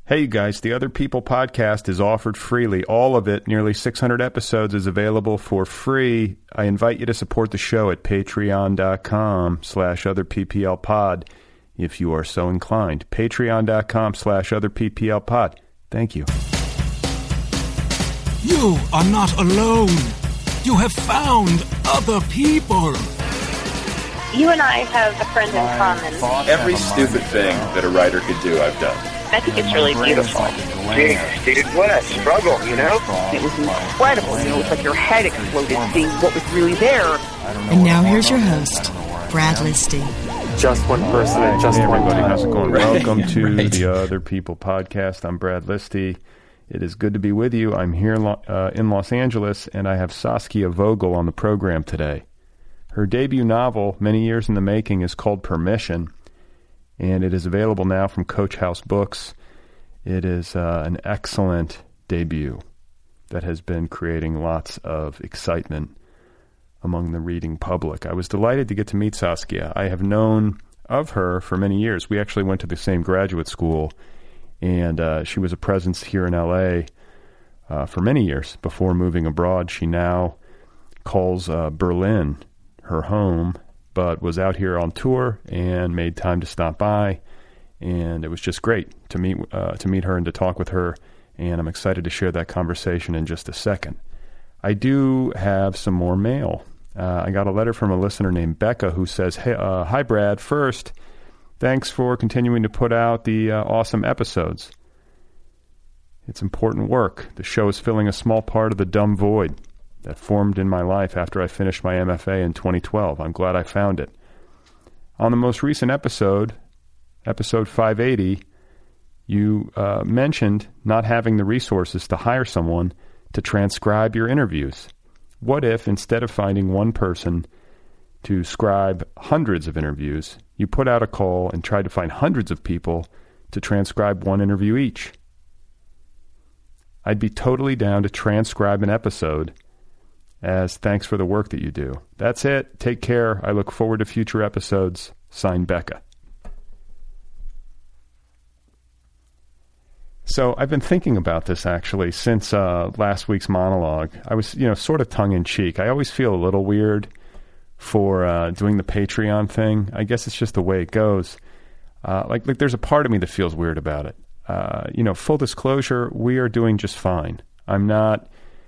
Hey, you guys, the Other People podcast is offered freely. All of it, nearly 600 episodes, is available for free. I invite you to support the show at patreon.com/otherpplpod if you are so inclined. Patreon.com/otherpplpod. Thank you. You are not alone. You have found other people. You and I have a friend in common. Every stupid thing that a writer could do, I've done. I think it's really beautiful. Jeez, dude, what a struggle, you know? It was incredible. You know, it was like your head exploded seeing what was really there. And now here's your host, Brad Listy. Just one person at just one everybody. time. How's it going? Welcome to the Other People podcast. I'm Brad Listy. It is good to be with you. I'm here in Los Angeles, and I have Saskia Vogel on the program today. Her debut novel, many years in the making, is called Permission, and it is available now from Coach House Books. It is an excellent debut that has been creating lots of excitement among the reading public. I was delighted to get to meet Saskia. I have known of her for many years. We actually went to the same graduate school, and she was a presence here in L.A. For many years before moving abroad. She now calls Berlin her home, but was out here on tour and made time to stop by, and it was just great to meet her and to talk with her, and I'm excited to share that conversation in just a second. I do have some more mail. I got a letter from a listener named Becca who says, "Hey, hi Brad, first, thanks for continuing to put out the awesome episodes. It's important work. The show is filling a small part of the dumb void that formed in my life after I finished my MFA in 2012. I'm glad I found it. On the most recent episode 580, you mentioned not having the resources to hire someone to transcribe your interviews. What if, instead of finding one person to scribe hundreds of interviews, you put out a call and tried to find hundreds of people to transcribe one interview each? I'd be totally down to transcribe an episode as thanks for the work that you do. That's it. Take care. I look forward to future episodes. Signed, Becca." So I've been thinking about this actually since last week's monologue. I was, sort of tongue-in-cheek. I always feel a little weird for doing the Patreon thing. I guess it's just the way it goes. Like there's a part of me that feels weird about it. Full disclosure, we are doing just fine. I'm not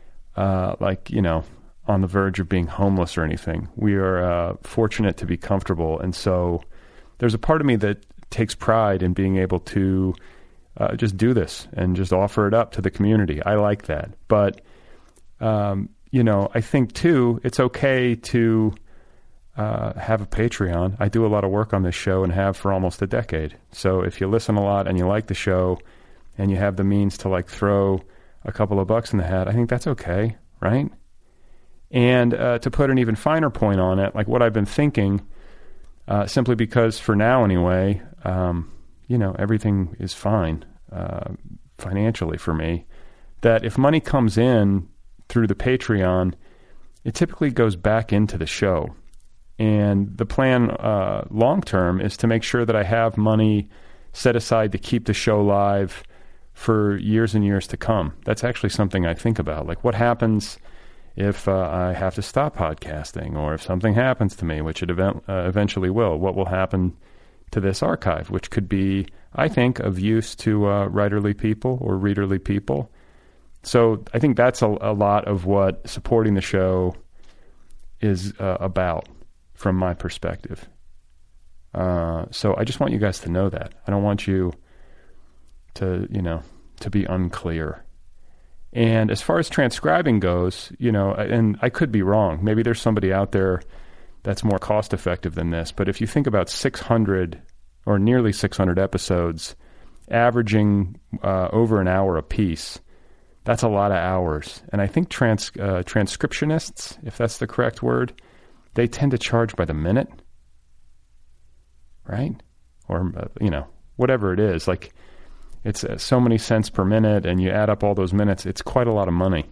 on the verge of being homeless or anything. We are fortunate to be comfortable, and so there's a part of me that takes pride in being able to just do this and just offer it up to the community. I like that. But, I think, too, it's okay to have a Patreon. I do a lot of work on this show and have for almost a decade. So if you listen a lot and you like the show and you have the means to, throw a couple of bucks in the hat, I think that's okay, right? And to put an even finer point on it, like what I've been thinking, simply because for now anyway, everything is fine financially for me, that if money comes in through the Patreon, it typically goes back into the show. And the plan long-term is to make sure that I have money set aside to keep the show live for years and years to come. That's actually something I think about. Like, what happens if I have to stop podcasting, or if something happens to me, which it eventually will? What will happen to this archive, which could be, I think, of use to writerly people or readerly people? So I think that's a lot of what supporting the show is about from my perspective. So I just want you guys to know that. I don't want you to be unclear. And as far as transcribing goes, and I could be wrong. Maybe there's somebody out there that's more cost effective than this. But if you think about 600 or nearly 600 episodes, averaging over an hour a piece, that's a lot of hours. And I think transcriptionists, if that's the correct word, they tend to charge by the minute, right? Or, whatever it is. Like, it's so many cents per minute, and you add up all those minutes, it's quite a lot of money.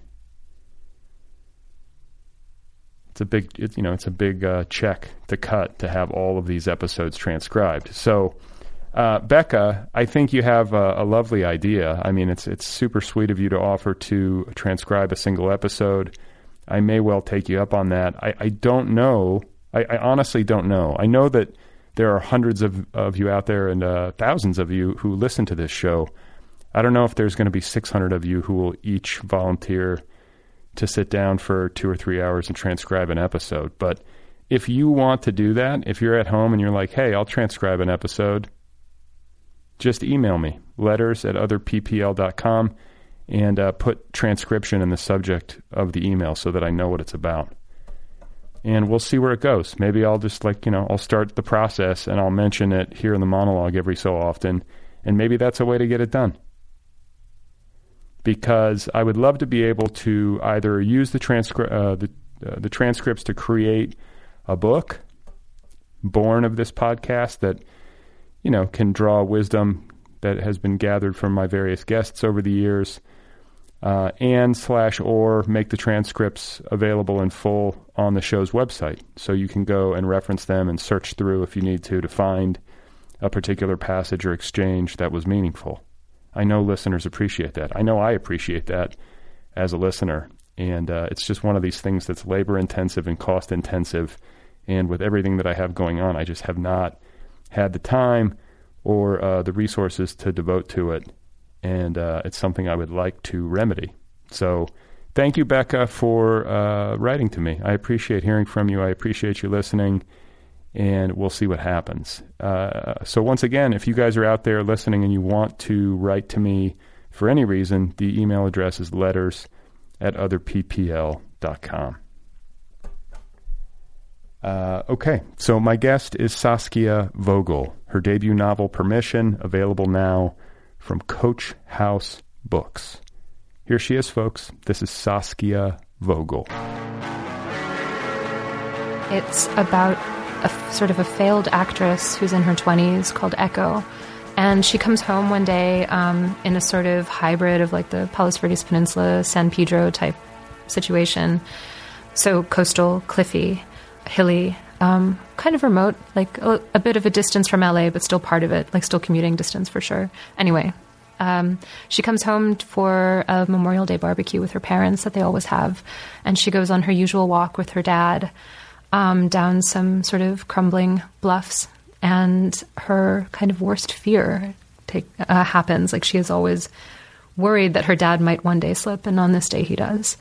It's a big check to cut to have all of these episodes transcribed. So Becca, I think you have a lovely idea. I mean, it's super sweet of you to offer to transcribe a single episode. I may well take you up on that. I don't know. I honestly don't know. I know that there are hundreds of you out there and thousands of you who listen to this show. I don't know if there's going to be 600 of you who will each volunteer to sit down for 2 or 3 hours and transcribe an episode. But if you want to do that, if you're at home and you're like, hey, I'll transcribe an episode, just email me, letters@otherppl.com, and put transcription in the subject of the email so that I know what it's about. And we'll see where it goes. Maybe I'll just I'll start the process and I'll mention it here in the monologue every so often. And maybe that's a way to get it done. Because I would love to be able to either use the transcripts to create a book born of this podcast that, can draw wisdom that has been gathered from my various guests over the years, or make the transcripts available in full on the show's website. So you can go and reference them and search through if you need to find a particular passage or exchange that was meaningful. I know listeners appreciate that. I know I appreciate that as a listener. And it's just one of these things that's labor-intensive and cost-intensive. And with everything that I have going on, I just have not had the time or the resources to devote to it. And it's something I would like to remedy. So thank you, Becca, for writing to me. I appreciate hearing from you. I appreciate you listening. And we'll see what happens. So once again, if you guys are out there listening and you want to write to me for any reason, the email address is letters@otherppl.com. Okay, so my guest is Saskia Vogel. Her debut novel, Permission, available now from Coach House Books. Here she is, folks. This is Saskia Vogel. It's about a sort of a failed actress who's in her 20s called Echo. And she comes home one day in a sort of hybrid of like the Palos Verdes Peninsula, San Pedro type situation. So coastal, cliffy, hilly, kind of remote, like a bit of a distance from LA, but still part of it, like still commuting distance for sure. Anyway, she comes home for a Memorial Day barbecue with her parents that they always have. And she goes on her usual walk with her dad down some sort of crumbling bluffs, and her kind of worst fear happens. Like she is always worried that her dad might one day slip, and on this day he does.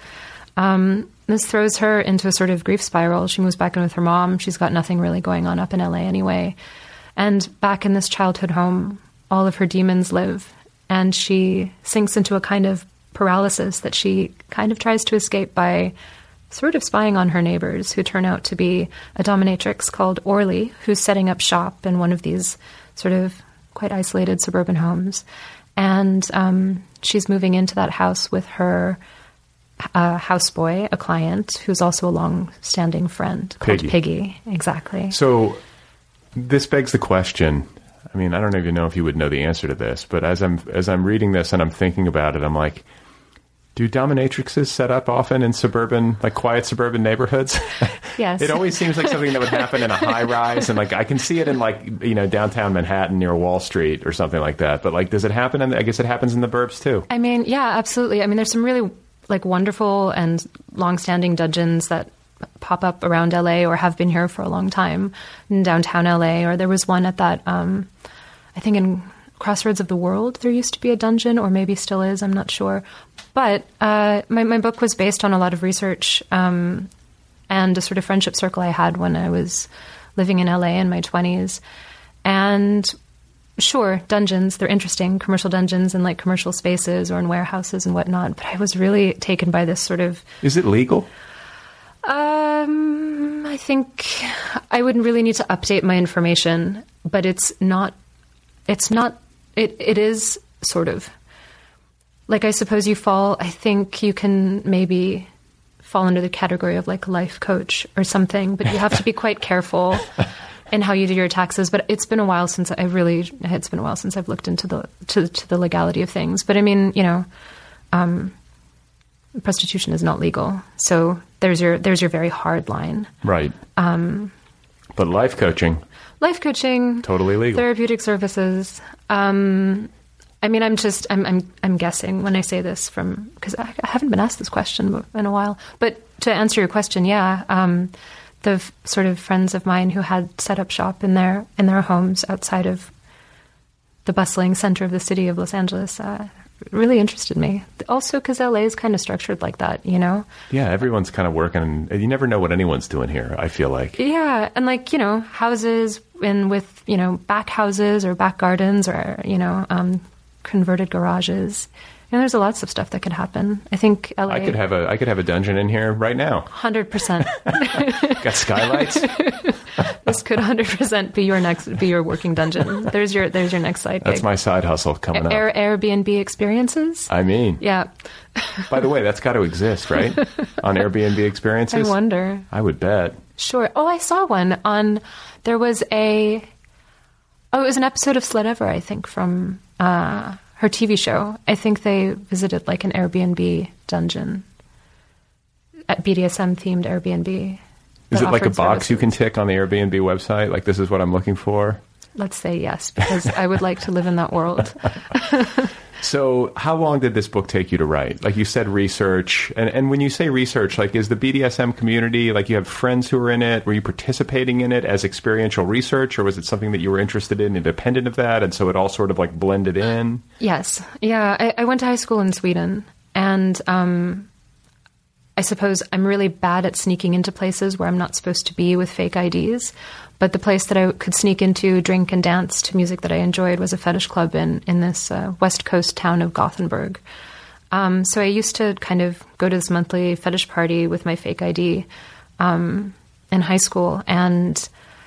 This throws her into a sort of grief spiral. She moves back in with her mom. She's got nothing really going on up in LA anyway. And back in this childhood home, all of her demons live, and she sinks into a kind of paralysis that she kind of tries to escape by sort of spying on her neighbors, who turn out to be a dominatrix called Orly, who's setting up shop in one of these sort of quite isolated suburban homes. And she's moving into that house with her houseboy, a client, who's also a long-standing friend called Piggy. Exactly. So this begs the question. I mean, I don't even know if you would know the answer to this, but as I'm reading this and I'm thinking about it, I'm like, do dominatrixes set up often in suburban, like quiet suburban neighborhoods? Yes. It always seems like something that would happen in a high rise, and like I can see it in downtown Manhattan near Wall Street or something like that. But like, does it happen? I guess it happens in the burbs too. I mean, yeah, absolutely. I mean, there's some really like wonderful and long-standing dungeons that pop up around LA or have been here for a long time in downtown LA. Or there was one at that, I think in Crossroads of the World, there used to be a dungeon, or maybe still is, I'm not sure. But my book was based on a lot of research and a sort of friendship circle I had when I was living in LA in my 20s. And sure, dungeons, they're interesting, commercial dungeons in like commercial spaces or in warehouses and whatnot. But I was really taken by this sort of... Is it legal? I think I wouldn't really need to update my information, but it is sort of... Like, I suppose I think you can maybe fall under the category of like a life coach or something, but you have to be quite careful in how you do your taxes. But it's been a while since I've looked into the legality of things. But I mean, prostitution is not legal. So there's your very hard line. Right. But life coaching, totally legal. Therapeutic services. I mean, I'm guessing when I say this because I haven't been asked this question in a while. But to answer your question, the sort of friends of mine who had set up shop in their homes outside of the bustling center of the city of Los Angeles really interested me. Also because LA is kind of structured like that, you know? Yeah, everyone's kind of working. You never know what anyone's doing here, I feel like. Yeah, and like, you know, houses with, you know, back houses or back gardens or, you know, converted garages. You know, there's lots of stuff that could happen. I think LA... I could have a dungeon in here right now. 100%. Got skylights. This could 100% be your working dungeon. There's your next side gig. That's my side hustle coming up. Airbnb experiences. I mean, yeah. By the way, that's got to exist, right? On Airbnb experiences. I wonder. I would bet. Sure. Oh, I saw one on. There was it was an episode of Slut I think, from her TV show. I think they visited like an Airbnb dungeon, at BDSM themed Airbnb. Is it like a box services. You can tick on the Airbnb website? Like, this is what I'm looking for? Let's say yes, because I would like to live in that world. So how long did this book take you to write? Like you said, research. And when you say research, like, is the BDSM community, like, you have friends who are in it? Were you participating in it as experiential research, or was it something that you were interested in independent of that, and so it all sort of like blended in? Yes. Yeah. I went to high school in Sweden, and I suppose I'm really bad at sneaking into places where I'm not supposed to be with fake IDs. But the place that I could sneak into, drink and dance to music that I enjoyed was a fetish club in this West Coast town of Gothenburg. So I used to kind of go to this monthly fetish party with my fake ID in high school. And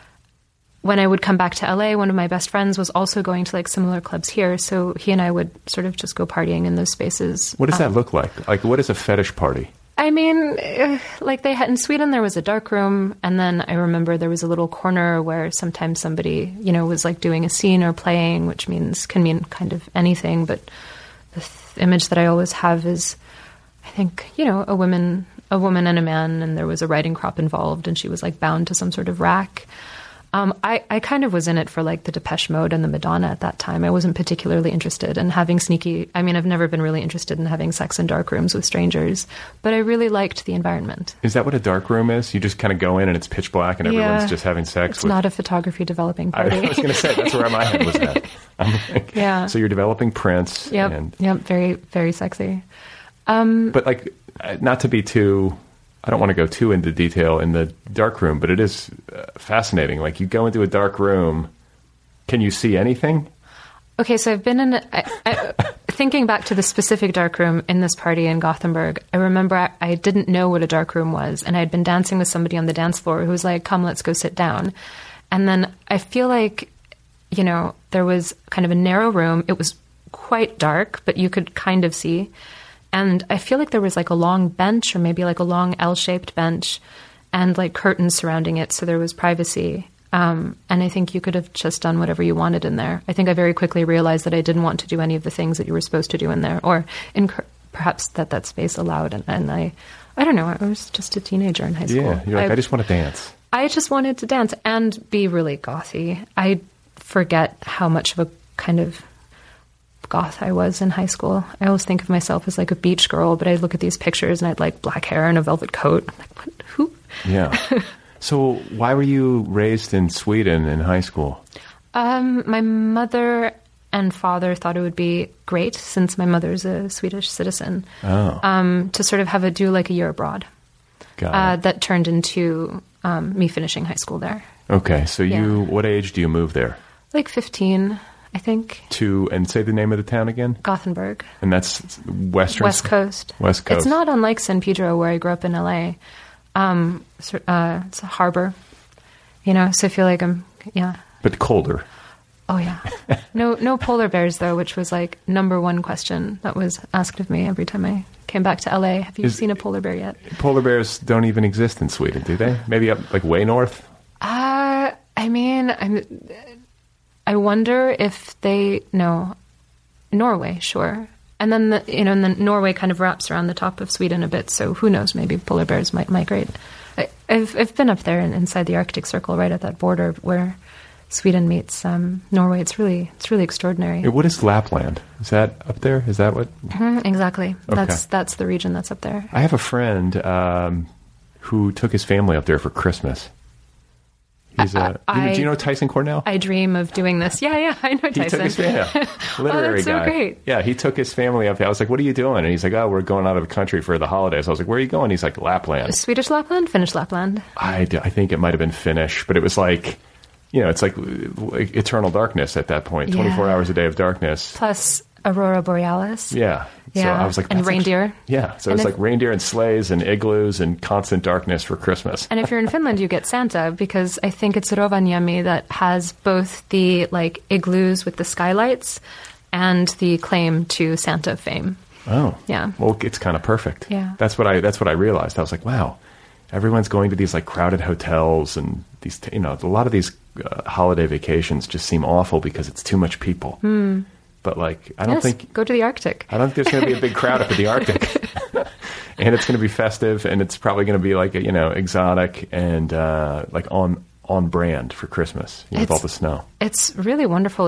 when I would come back to LA, one of my best friends was also going to like similar clubs here. So he and I would sort of just go partying in those spaces. What does that look like? Like, what is a fetish party? I mean, like they had in Sweden, there was a dark room, and then I remember there was a little corner where sometimes somebody, you know, was like doing a scene or playing, which can mean kind of anything. But the image that I always have is, I think, you know, a woman and a man, and there was a riding crop involved, and she was like bound to some sort of rack. I kind of was in it for like the Depeche Mode and the Madonna at that time. I wasn't particularly interested in having I've never been really interested in having sex in dark rooms with strangers, but I really liked the environment. Is that what a dark room is? You just kind of go in and it's pitch black and everyone's just having sex? It's not a photography developing party. I was going to say, that's where my head was at. I'm like, yeah. So you're developing prints. Yep, very, very sexy. But like, not to be too... I don't want to go too into detail in the dark room, but it is fascinating. Like, you go into a dark room, can you see anything? Okay, so I've been in... thinking back to the specific dark room in this party in Gothenburg, I remember I didn't know what a dark room was, and I had been dancing with somebody on the dance floor who was like, come, let's go sit down. And then I feel like, you know, there was kind of a narrow room. It was quite dark, but you could kind of see. And I feel like there was like a long bench, or maybe like a long L-shaped bench, and like curtains surrounding it, so there was privacy. And I think you could have just done whatever you wanted in there. I think I very quickly realized that I didn't want to do any of the things that you were supposed to do in there, or perhaps that space allowed. And I don't know, I was just a teenager in high school. Yeah, you're like, I just want to dance. I just wanted to dance and be really gothy. I forget how much of a kind of goth I was in high school. I always think of myself as like a beach girl, but I'd look at these pictures and I'd like black hair and a velvet coat. I'm like, what? Who? Yeah. So why were you raised in Sweden in high school? My mother and father thought it would be great, since my mother's a Swedish citizen, to sort of do like a year abroad. That turned into me finishing high school there. Okay. So what age do you move there? Like 15. I think. And say the name of the town again? Gothenburg. And that's West Coast. West Coast. It's not unlike San Pedro, where I grew up in LA. It's a harbor, you know, so I feel like But colder. Oh, yeah. No polar bears, though, which was like number one question that was asked of me every time I came back to LA. Have you seen a polar bear yet? Polar bears don't even exist in Sweden, do they? Maybe up like way north? I mean, I wonder if Norway, sure. And then Norway kind of wraps around the top of Sweden a bit, so who knows, maybe polar bears might migrate I've been up there inside the Arctic Circle, right at that border where Sweden meets Norway. It's really extraordinary. What is Lapland? Is that up there? Is that what? Exactly. Okay. That's the region that's up there. I have a friend who took his family up there for Christmas. He's do you know Tyson Cornell? I dream of doing this. Yeah, I know Tyson. He took his family. Literary that's so guy. great. Yeah, he took his family up there. I was like, "What are you doing?" And he's like, "Oh, we're going out of the country for the holidays." I was like, "Where are you going?" He's like, "Lapland." Swedish Lapland, Finnish Lapland. I think it might have been Finnish, but it was like, it's like eternal darkness at that point. 24 hours a day of darkness. Plus Aurora Borealis. Yeah. Yeah. So I was like, and reindeer. Yeah. So it's like reindeer and sleighs and igloos and constant darkness for Christmas. And if you're in Finland, you get Santa, because I think it's Rovaniemi that has both the like igloos with the skylights and the claim to Santa fame. Oh. Yeah. Well, it's kind of perfect. Yeah. That's what I realized. I was like, wow, everyone's going to these like crowded hotels, and these, a lot of these holiday vacations just seem awful because it's too much people. But like, I don't think... Go to the Arctic. I don't think there's going to be a big crowd up at the Arctic. And it's going to be festive, and it's probably going to be like, exotic and like on brand for Christmas, with all the snow. It's really wonderful.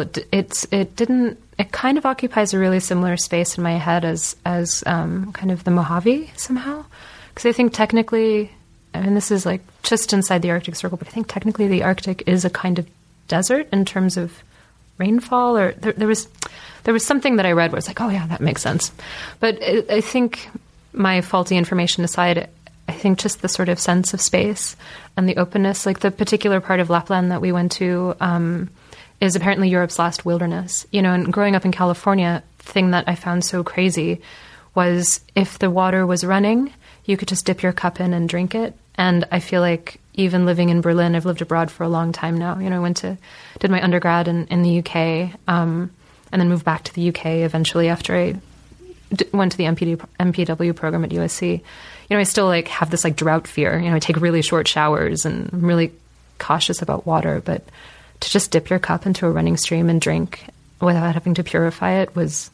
It kind of occupies a really similar space in my head as kind of the Mojave somehow. Because I think technically, this is like just inside the Arctic Circle, but I think technically the Arctic is a kind of desert in terms of rainfall, or there was something that I read where it's like, oh yeah, that makes sense. But I think, my faulty information aside, I think just the sort of sense of space and the openness, like the particular part of Lapland that we went to is apparently Europe's last wilderness. And growing up in California, the thing that I found so crazy was if the water was running, you could just dip your cup in and drink it. And I feel like even living in Berlin, I've lived abroad for a long time now. I did my undergrad in the UK, and then moved back to the UK eventually after I went to the MPW program at USC. I still like have this like drought fear. I take really short showers and I'm really cautious about water, but to just dip your cup into a running stream and drink without having to purify it was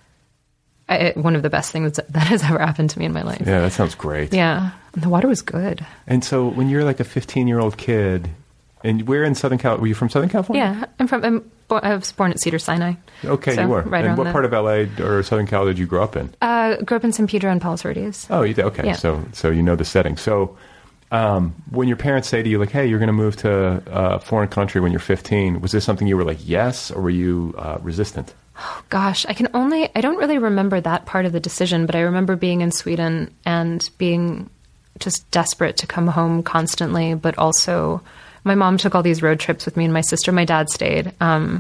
one of the best things that has ever happened to me in my life. Yeah, that sounds great. Yeah, and the water was good. And so when you're like a 15-year-old kid, and we're in Southern California. Were you from Southern California? Yeah, I was born at Cedars-Sinai. Okay, so you were. Right, and what part of LA or Southern Cal did you grow up in? Grew up in San Pedro and Palos Verdes. Oh, you did? Okay. Yeah. So you know the setting. So when your parents say to you, like, hey, you're going to move to a foreign country when you're 15, was this something you were like, yes, or were you resistant? Oh, gosh, I don't really remember that part of the decision, but I remember being in Sweden and being just desperate to come home constantly, but also my mom took all these road trips with me and my sister. My dad stayed.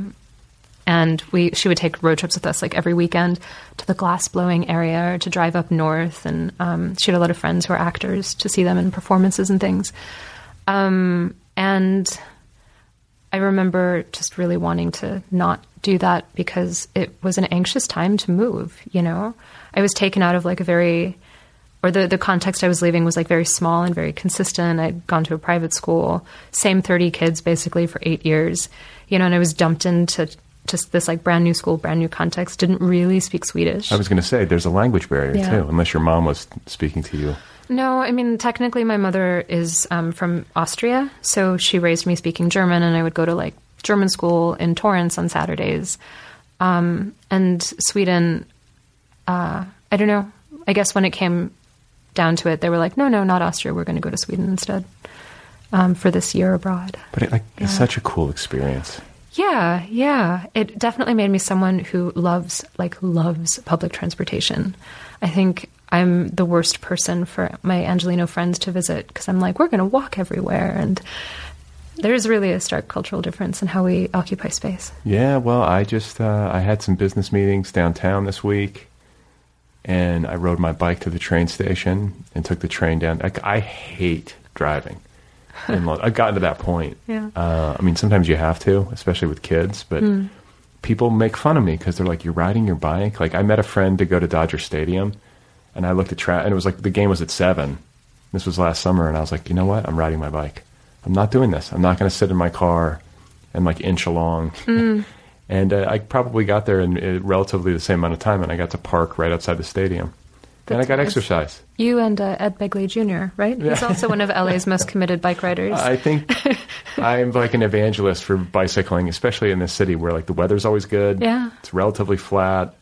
And she would take road trips with us like every weekend to the glass blowing area or to drive up north. And she had a lot of friends who are actors to see them in performances and things. And I remember just really wanting to not do that because it was an anxious time to move, I was taken out of like the context I was leaving was like very small and very consistent. I'd gone to a private school, same 30 kids basically for 8 years, and I was dumped into just this like brand new school, brand new context, didn't really speak Swedish. I was going to say, there's a language barrier too, unless your mom was speaking to you. No, technically my mother is from Austria, so she raised me speaking German, and I would go to like German school in Torrance on Saturdays. And Sweden, I don't know, I guess when it came down to it, they were like, no, not Austria, we're going to go to Sweden instead for this year abroad. But it's such a cool experience. Yeah. It definitely made me someone who loves public transportation. I think I'm the worst person for my Angelino friends to visit because I'm like, we're going to walk everywhere. And there's really a stark cultural difference in how we occupy space. Yeah, well, I just, I had some business meetings downtown this week, and I rode my bike to the train station and took the train down. I hate driving. I've gotten to that point. Yeah. Sometimes you have to, especially with kids, but people make fun of me because they're like, you're riding your bike? Like, I met a friend to go to Dodger Stadium, and I looked at and it was like the game was at 7. This was last summer, and I was like, you know what? I'm riding my bike. I'm not doing this. I'm not going to sit in my car and like inch along. And I probably got there in relatively the same amount of time, and I got to park right outside the stadium. And I got exercise. You and Ed Begley Jr., right? Yeah. He's also one of LA's most committed bike riders. I think I'm like an evangelist for bicycling, especially in this city where like the weather's always good. Yeah. It's relatively flat.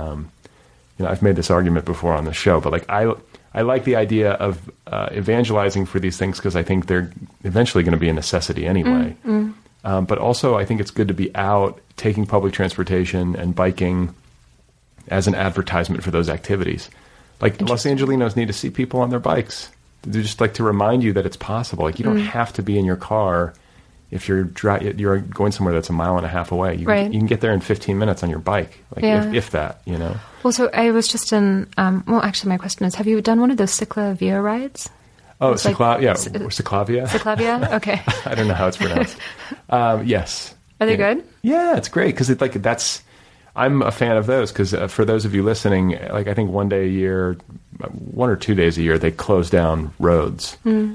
I've made this argument before on the show, but like I like the idea of evangelizing for these things because I think they're eventually going to be a necessity anyway. But also I think it's good to be out taking public transportation and biking as an advertisement for those activities. Like Los Angelinos need to see people on their bikes. They're just like to remind you that it's possible. Like you don't have to be in your car if you're going somewhere that's a mile and a half away. You can get there in 15 minutes on your bike, like if that, you know. Well, so I was just in. Actually, my question is: have you done one of those Ciclavia rides? Oh, Ciclavia. Ciclavia. Okay. I don't know how it's pronounced. Yes. Are they good? Yeah, it's great because that's. I'm a fan of those because for those of you listening, like I think 1 or 2 days a year, they close down roads to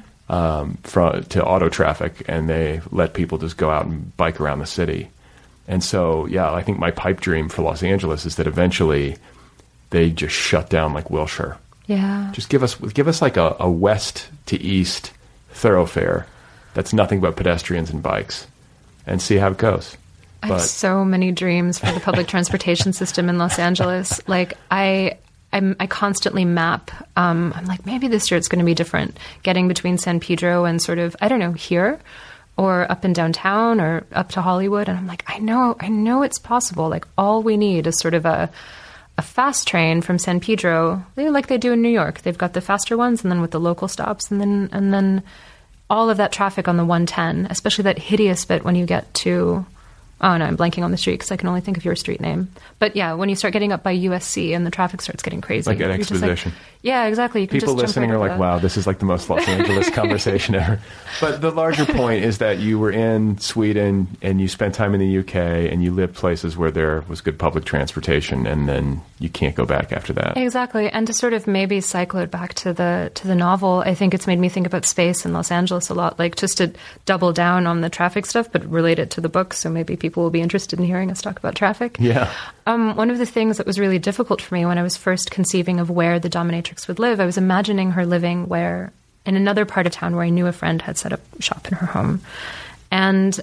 auto traffic and they let people just go out and bike around the city. And so, yeah, I think my pipe dream for Los Angeles is that eventually they just shut down like Wilshire. Yeah. Just give us like a west to east thoroughfare that's nothing but pedestrians and bikes and see how it goes. I have so many dreams for the public transportation system in Los Angeles. Like I constantly map. I'm like, maybe this year it's going to be different. Getting between San Pedro and sort of, I don't know, here, or up in downtown, or up to Hollywood. And I'm like, I know it's possible. Like all we need is sort of a fast train from San Pedro, like they do in New York. They've got the faster ones, and then with the local stops, and then all of that traffic on the 110, especially that hideous bit when you get to. Oh, no, I'm blanking on the street because I can only think of your street name. But yeah, when you start getting up by USC and the traffic starts getting crazy. Like at Exposition. Yeah, exactly. You can People just listening are like, wow, this is like the most Los Angeles conversation ever. But the larger point is that you were in Sweden and you spent time in the UK and you lived places where there was good public transportation and then you can't go back after that. Exactly. And to sort of maybe cycle it back to the novel, I think it's made me think about space in Los Angeles a lot, like just to double down on the traffic stuff, but relate it to the book. So maybe people will be interested in hearing us talk about traffic. Yeah. One of the things that was really difficult for me when I was first conceiving of where the dominatrix would live, I was imagining her living in another part of town where I knew a friend had set up shop in her home. And,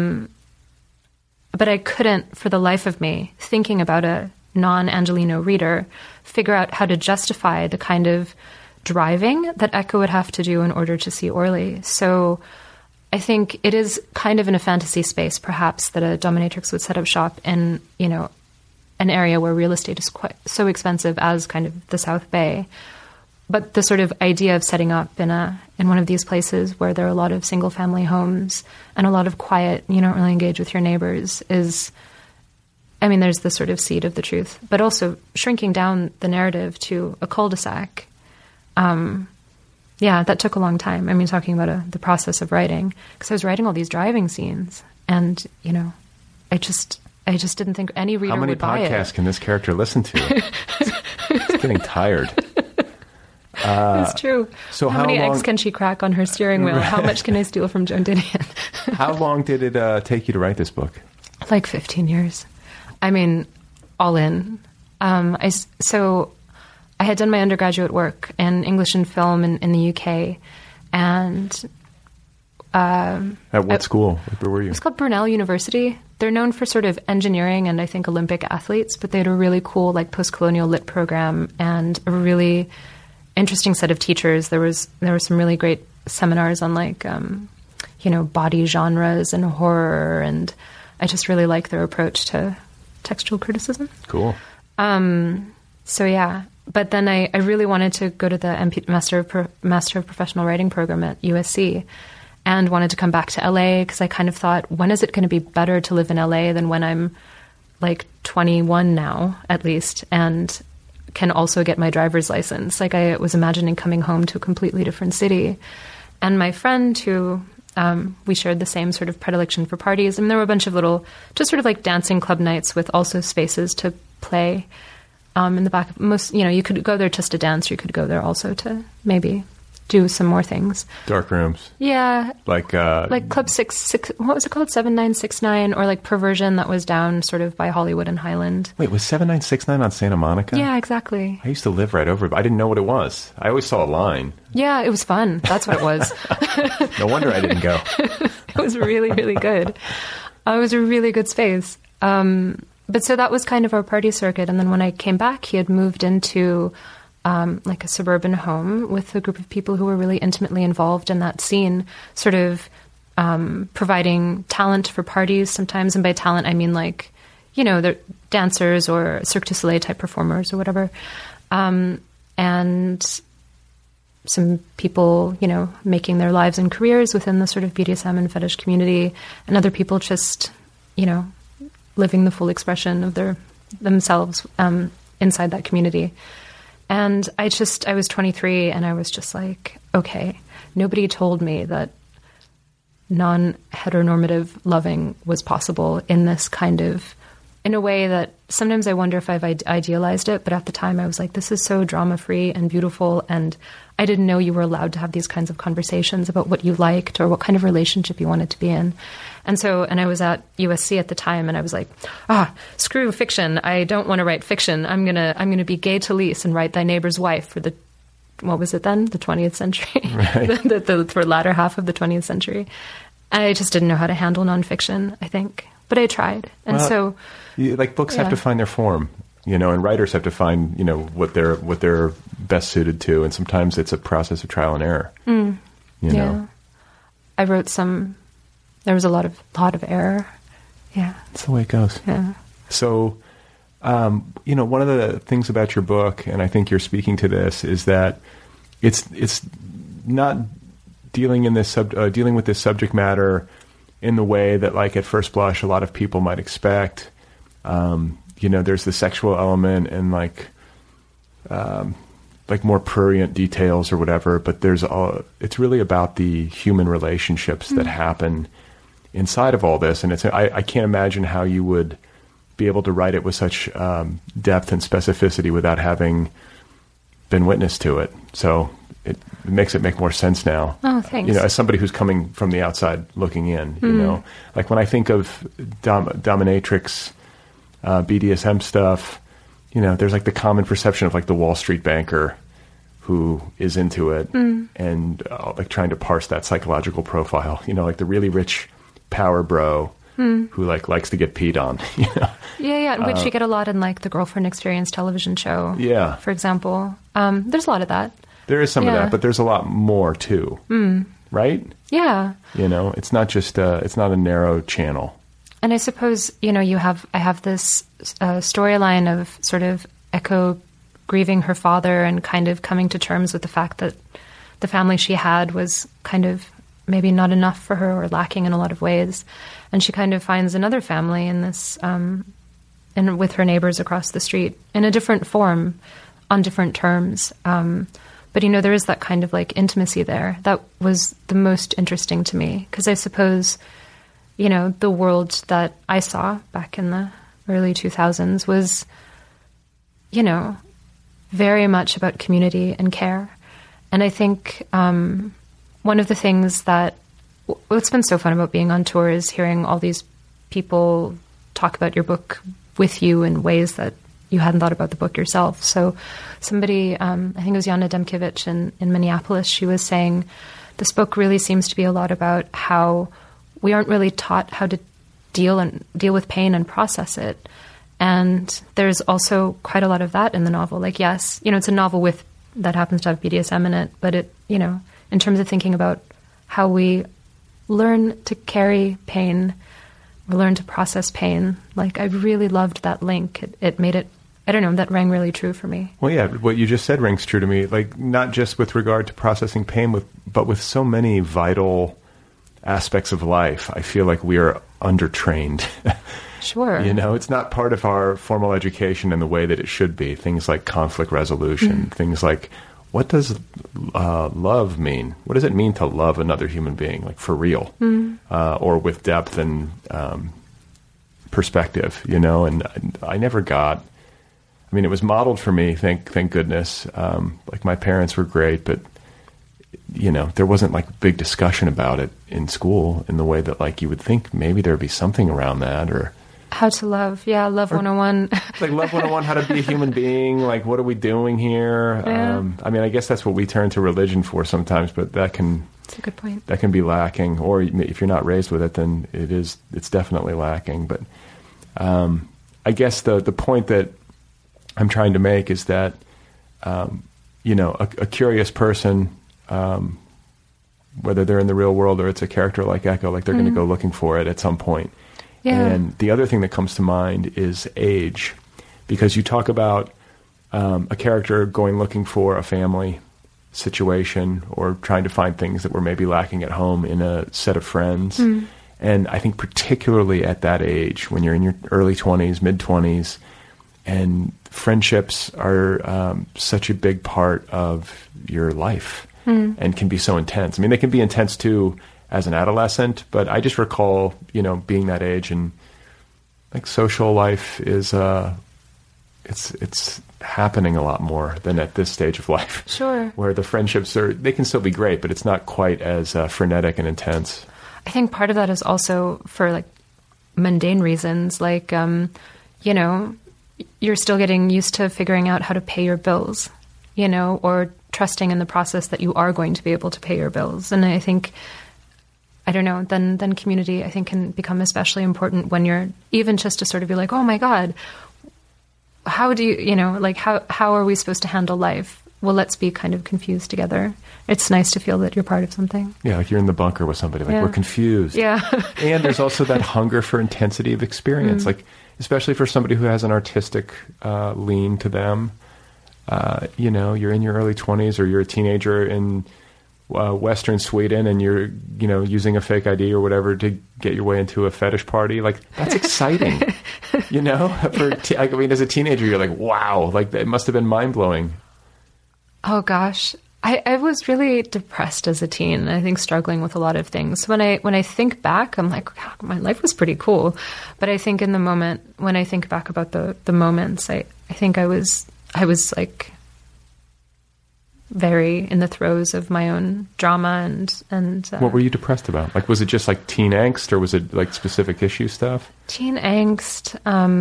but I couldn't, for the life of me, thinking about a non-Angelino reader, figure out how to justify the kind of driving that Echo would have to do in order to see Orly. So I think it is kind of in a fantasy space, perhaps, that a dominatrix would set up shop in, an area where real estate is quite so expensive as kind of the South Bay. But the sort of idea of setting up in one of these places where there are a lot of single family homes and a lot of quiet, you don't really engage with your neighbors is, there's the sort of seed of the truth, but also shrinking down the narrative to a cul-de-sac. That took a long time. Talking about the process of writing, because I was writing all these driving scenes and, I just didn't think any reader would buy it. How many podcasts can this character listen to? It's getting tired. That's true. So how many eggs can she crack on her steering wheel? How much can I steal from Joan Didion? How long did it take you to write this book? Like 15 years. All in. So I had done my undergraduate work in English and film in the UK, and at what school? Where were you? It's called Brunel University. They're known for sort of engineering and I think Olympic athletes, but they had a really cool like post-colonial lit program and a really interesting set of teachers. There were some really great seminars on like body genres and horror, and I just really like their approach to textual criticism. Cool. So yeah, but then I really wanted to go to the Master of Professional Writing program at USC. And wanted to come back to LA because I kind of thought, when is it going to be better to live in LA than when I'm like 21 now, at least, and can also get my driver's license? Like I was imagining coming home to a completely different city. And my friend who, we shared the same sort of predilection for parties. There were a bunch of little, just sort of like dancing club nights with also spaces to play in the back. You could go there just to dance, or you could go there also to maybe do some more things. Dark rooms. Yeah. Like Club 66, what was it called? 7969, or like Perversion, that was down sort of by Hollywood and Highland. Wait, was 7969 on Santa Monica? Yeah, exactly. I used to live right over it, but I didn't know what it was. I always saw a line. Yeah, it was fun. That's what it was. No wonder I didn't go. It was really, really good. It was a really good space. But so that was kind of our party circuit. And then when I came back, he had moved into like a suburban home with a group of people who were really intimately involved in that scene, sort of providing talent for parties sometimes. And by talent, I mean like, you know, they're dancers or Cirque du Soleil type performers or whatever. And some people, you know, making their lives and careers within the sort of BDSM and fetish community, and other people just, you know, living the full expression of themselves inside that community. And I was 23 and I was just like, okay, nobody told me that non-heteronormative loving was possible in this kind of, in a way that sometimes I wonder if I've idealized it, but at the time I was like, this is so drama-free and beautiful, and I didn't know you were allowed to have these kinds of conversations about what you liked or what kind of relationship you wanted to be in. And I was at USC at the time, and I was like, screw fiction. I don't want to write fiction. I'm gonna be gay Talese and write Thy Neighbor's Wife for the, what was it then? The 20th century, right. the latter half of the 20th century. I just didn't know how to handle nonfiction, I think, but I tried. And books have to find their form, you know, and writers have to find, you know, what they're best suited to, and sometimes it's a process of trial and error. You know, I wrote some. There was a lot of error. Yeah, that's the way it goes. Yeah. So, you know, one of the things about your book, and I think you're speaking to this, is that it's not dealing with this subject matter in the way that, like, at first blush, a lot of people might expect. You know, there's the sexual element and like more prurient details or whatever, but it's really about the human relationships that happen inside of all this. And I can't imagine how you would be able to write it with such depth and specificity without having been witness to it. So it makes it make more sense now. Oh, thanks. You know, as somebody who's coming from the outside looking in, you know, like when I think of dominatrix, BDSM stuff, you know, there's like the common perception of like the Wall Street banker who is into it and like trying to parse that psychological profile, you know, like the really rich power bro who like likes to get peed on, you know? Yeah, which you get a lot in like the Girlfriend Experience television show. Yeah. For example. There's a lot of that. There is some of that, but there's a lot more too. Right? Yeah. You know, it's not just it's not a narrow channel. And I suppose, you know, I have this storyline of sort of Echo grieving her father and kind of coming to terms with the fact that the family she had was kind of maybe not enough for her or lacking in a lot of ways. And she kind of finds another family in this, and with her neighbors across the street in a different form, on different terms. But, you know, there is that kind of like intimacy there. That was the most interesting to me, because I suppose, you know, the world that I saw back in the early 2000s was, you know, very much about community and care. And I think one of the things what's been so fun about being on tour is hearing all these people talk about your book with you in ways that you hadn't thought about the book yourself. So somebody, I think it was Yana Demkiewicz in Minneapolis, she was saying, this book really seems to be a lot about how we aren't really taught how to deal with pain and process it. And there's also quite a lot of that in the novel. Like, yes, you know, it's a novel that happens to have BDSM in it, but it, you know, in terms of thinking about how we learn to carry pain or learn to process pain, like, I really loved that link. It made it, I don't know, that rang really true for me. Well, yeah, what you just said rings true to me, like, not just with regard to processing pain, but with so many vital aspects of life. I feel like we are undertrained. Sure. You know, it's not part of our formal education in the way that it should be. Things like conflict resolution, things like, what does love mean? What does it mean to love another human being, like for real, or with depth and perspective, you know? And I never got, I mean, it was modeled for me, thank goodness. Like, my parents were great, but there wasn't like big discussion about it in school in the way that like you would think maybe there'd be something around that, or how to love. Yeah. Love 101. Like Love 101, how to be a human being. Like, what are we doing here? Yeah. I mean, I guess that's what we turn to religion for sometimes, but that's a good point. That can be lacking, or if you're not raised with it, then it's definitely lacking. But I guess the point that I'm trying to make is that, a curious person, whether they're in the real world or it's a character like Echo, like they're going to go looking for it at some point. Yeah. And the other thing that comes to mind is age, because you talk about a character going looking for a family situation or trying to find things that were maybe lacking at home in a set of friends. And I think particularly at that age, when you're in your early 20s, mid-20s, and friendships are such a big part of your life and can be so intense. I mean, they can be intense too as an adolescent, but I just recall, being that age, and like social life is it's happening a lot more than at this stage of life. Sure. Where the friendships they can still be great, but it's not quite as frenetic and intense. I think part of that is also for like mundane reasons, like, you're still getting used to figuring out how to pay your bills, or trusting in the process that you are going to be able to pay your bills. And I think, I don't know, then community, I think, can become especially important when you're even just to sort of be like, oh my God, how do you, how are we supposed to handle life? Well, let's be kind of confused together. It's nice to feel that you're part of something. Yeah, like you're in the bunker with somebody, like we're confused. Yeah. And there's also that hunger for intensity of experience, like especially for somebody who has an artistic lean to them. You're in your early 20s, or you're a teenager in Western Sweden, and you're, using a fake ID or whatever to get your way into a fetish party. Like, that's exciting, as a teenager, you're like, wow, like it must have been mind blowing. Oh gosh. I was really depressed as a teen, I think struggling with a lot of things. When I think back, I'm like, God, my life was pretty cool. But I think in the moment, when I think back about the moments, I think I was like very in the throes of my own drama and what were you depressed about? Like, was it just like teen angst, or was it like specific issue stuff? Teen angst.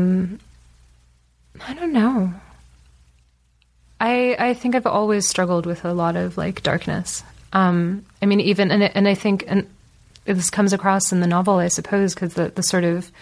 I don't know. I think I've always struggled with a lot of like darkness. I mean, even, and I think, and this comes across in the novel, I suppose, because the sort of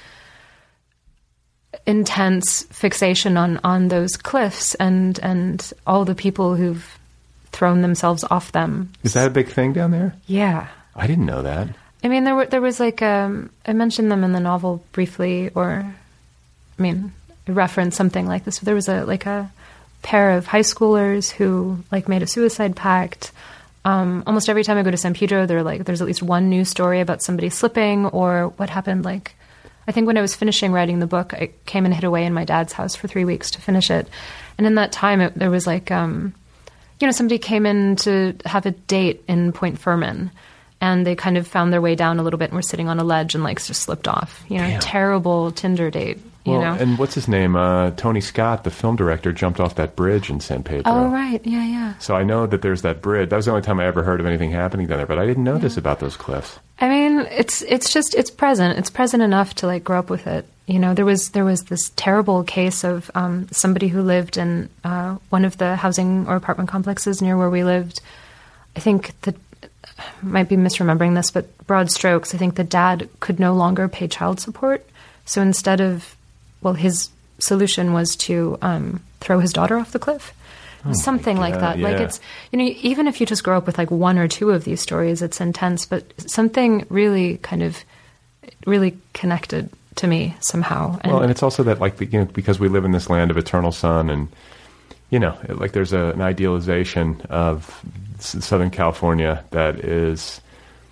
intense fixation on those cliffs and all the people who've thrown themselves off them. Is that a big thing down there? Yeah. I didn't know that. I mean, there was like, I mentioned them in the novel briefly, I referenced something like this. There was a pair of high schoolers who like made a suicide pact. Almost every time I go to San Pedro, there's at least one news story about somebody slipping or what happened. Like, I think when I was finishing writing the book, I came and hid away in my dad's house for 3 weeks to finish it. And in that time, there was like, somebody came in to have a date in Point Fermin, and they kind of found their way down a little bit and were sitting on a ledge and like just slipped off. Terrible Tinder date. And what's his name? Tony Scott, the film director, jumped off that bridge in San Pedro. Oh, right. Yeah. So I know that there's that bridge. That was the only time I ever heard of anything happening down there, but I didn't know this about those cliffs. I mean, it's present. It's present enough to like grow up with it. There was this terrible case of somebody who lived in one of the housing or apartment complexes near where we lived. I think might be misremembering this, but broad strokes, I think the dad could no longer pay child support. So instead of, his solution was to throw his daughter off the cliff. Something like that. Yeah. Like it's, even if you just grow up with like one or two of these stories, it's intense, but something really connected to me somehow. And it's also that like, because we live in this land of eternal sun, and, like there's an idealization of Southern California that is,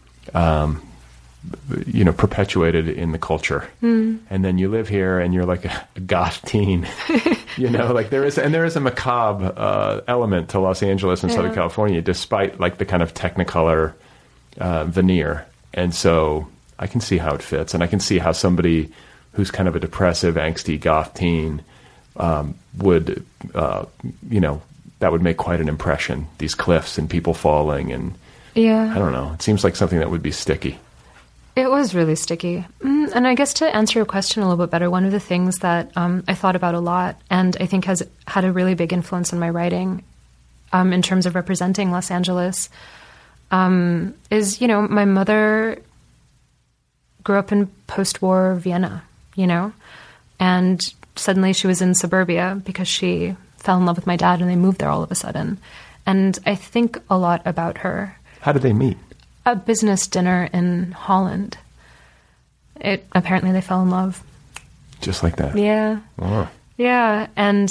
perpetuated in the culture. And then you live here and you're like a goth teen, like there is a macabre element to Los Angeles and Southern California, despite like the kind of Technicolor veneer. And so I can see how it fits, and I can see how somebody who's kind of a depressive, angsty goth teen would, that would make quite an impression. These cliffs and people falling and Yeah. I don't know. It seems like something that would be sticky. It was really sticky. And I guess to answer your question a little bit better, one of the things that I thought about a lot and I think has had a really big influence on my writing in terms of representing Los Angeles is, my mother grew up in post-war Vienna, and suddenly she was in suburbia because she fell in love with my dad and they moved there all of a sudden. And I think a lot about her. How did they meet? A business dinner in Holland. Apparently they fell in love. Just like that? Yeah. Wow. Yeah. And,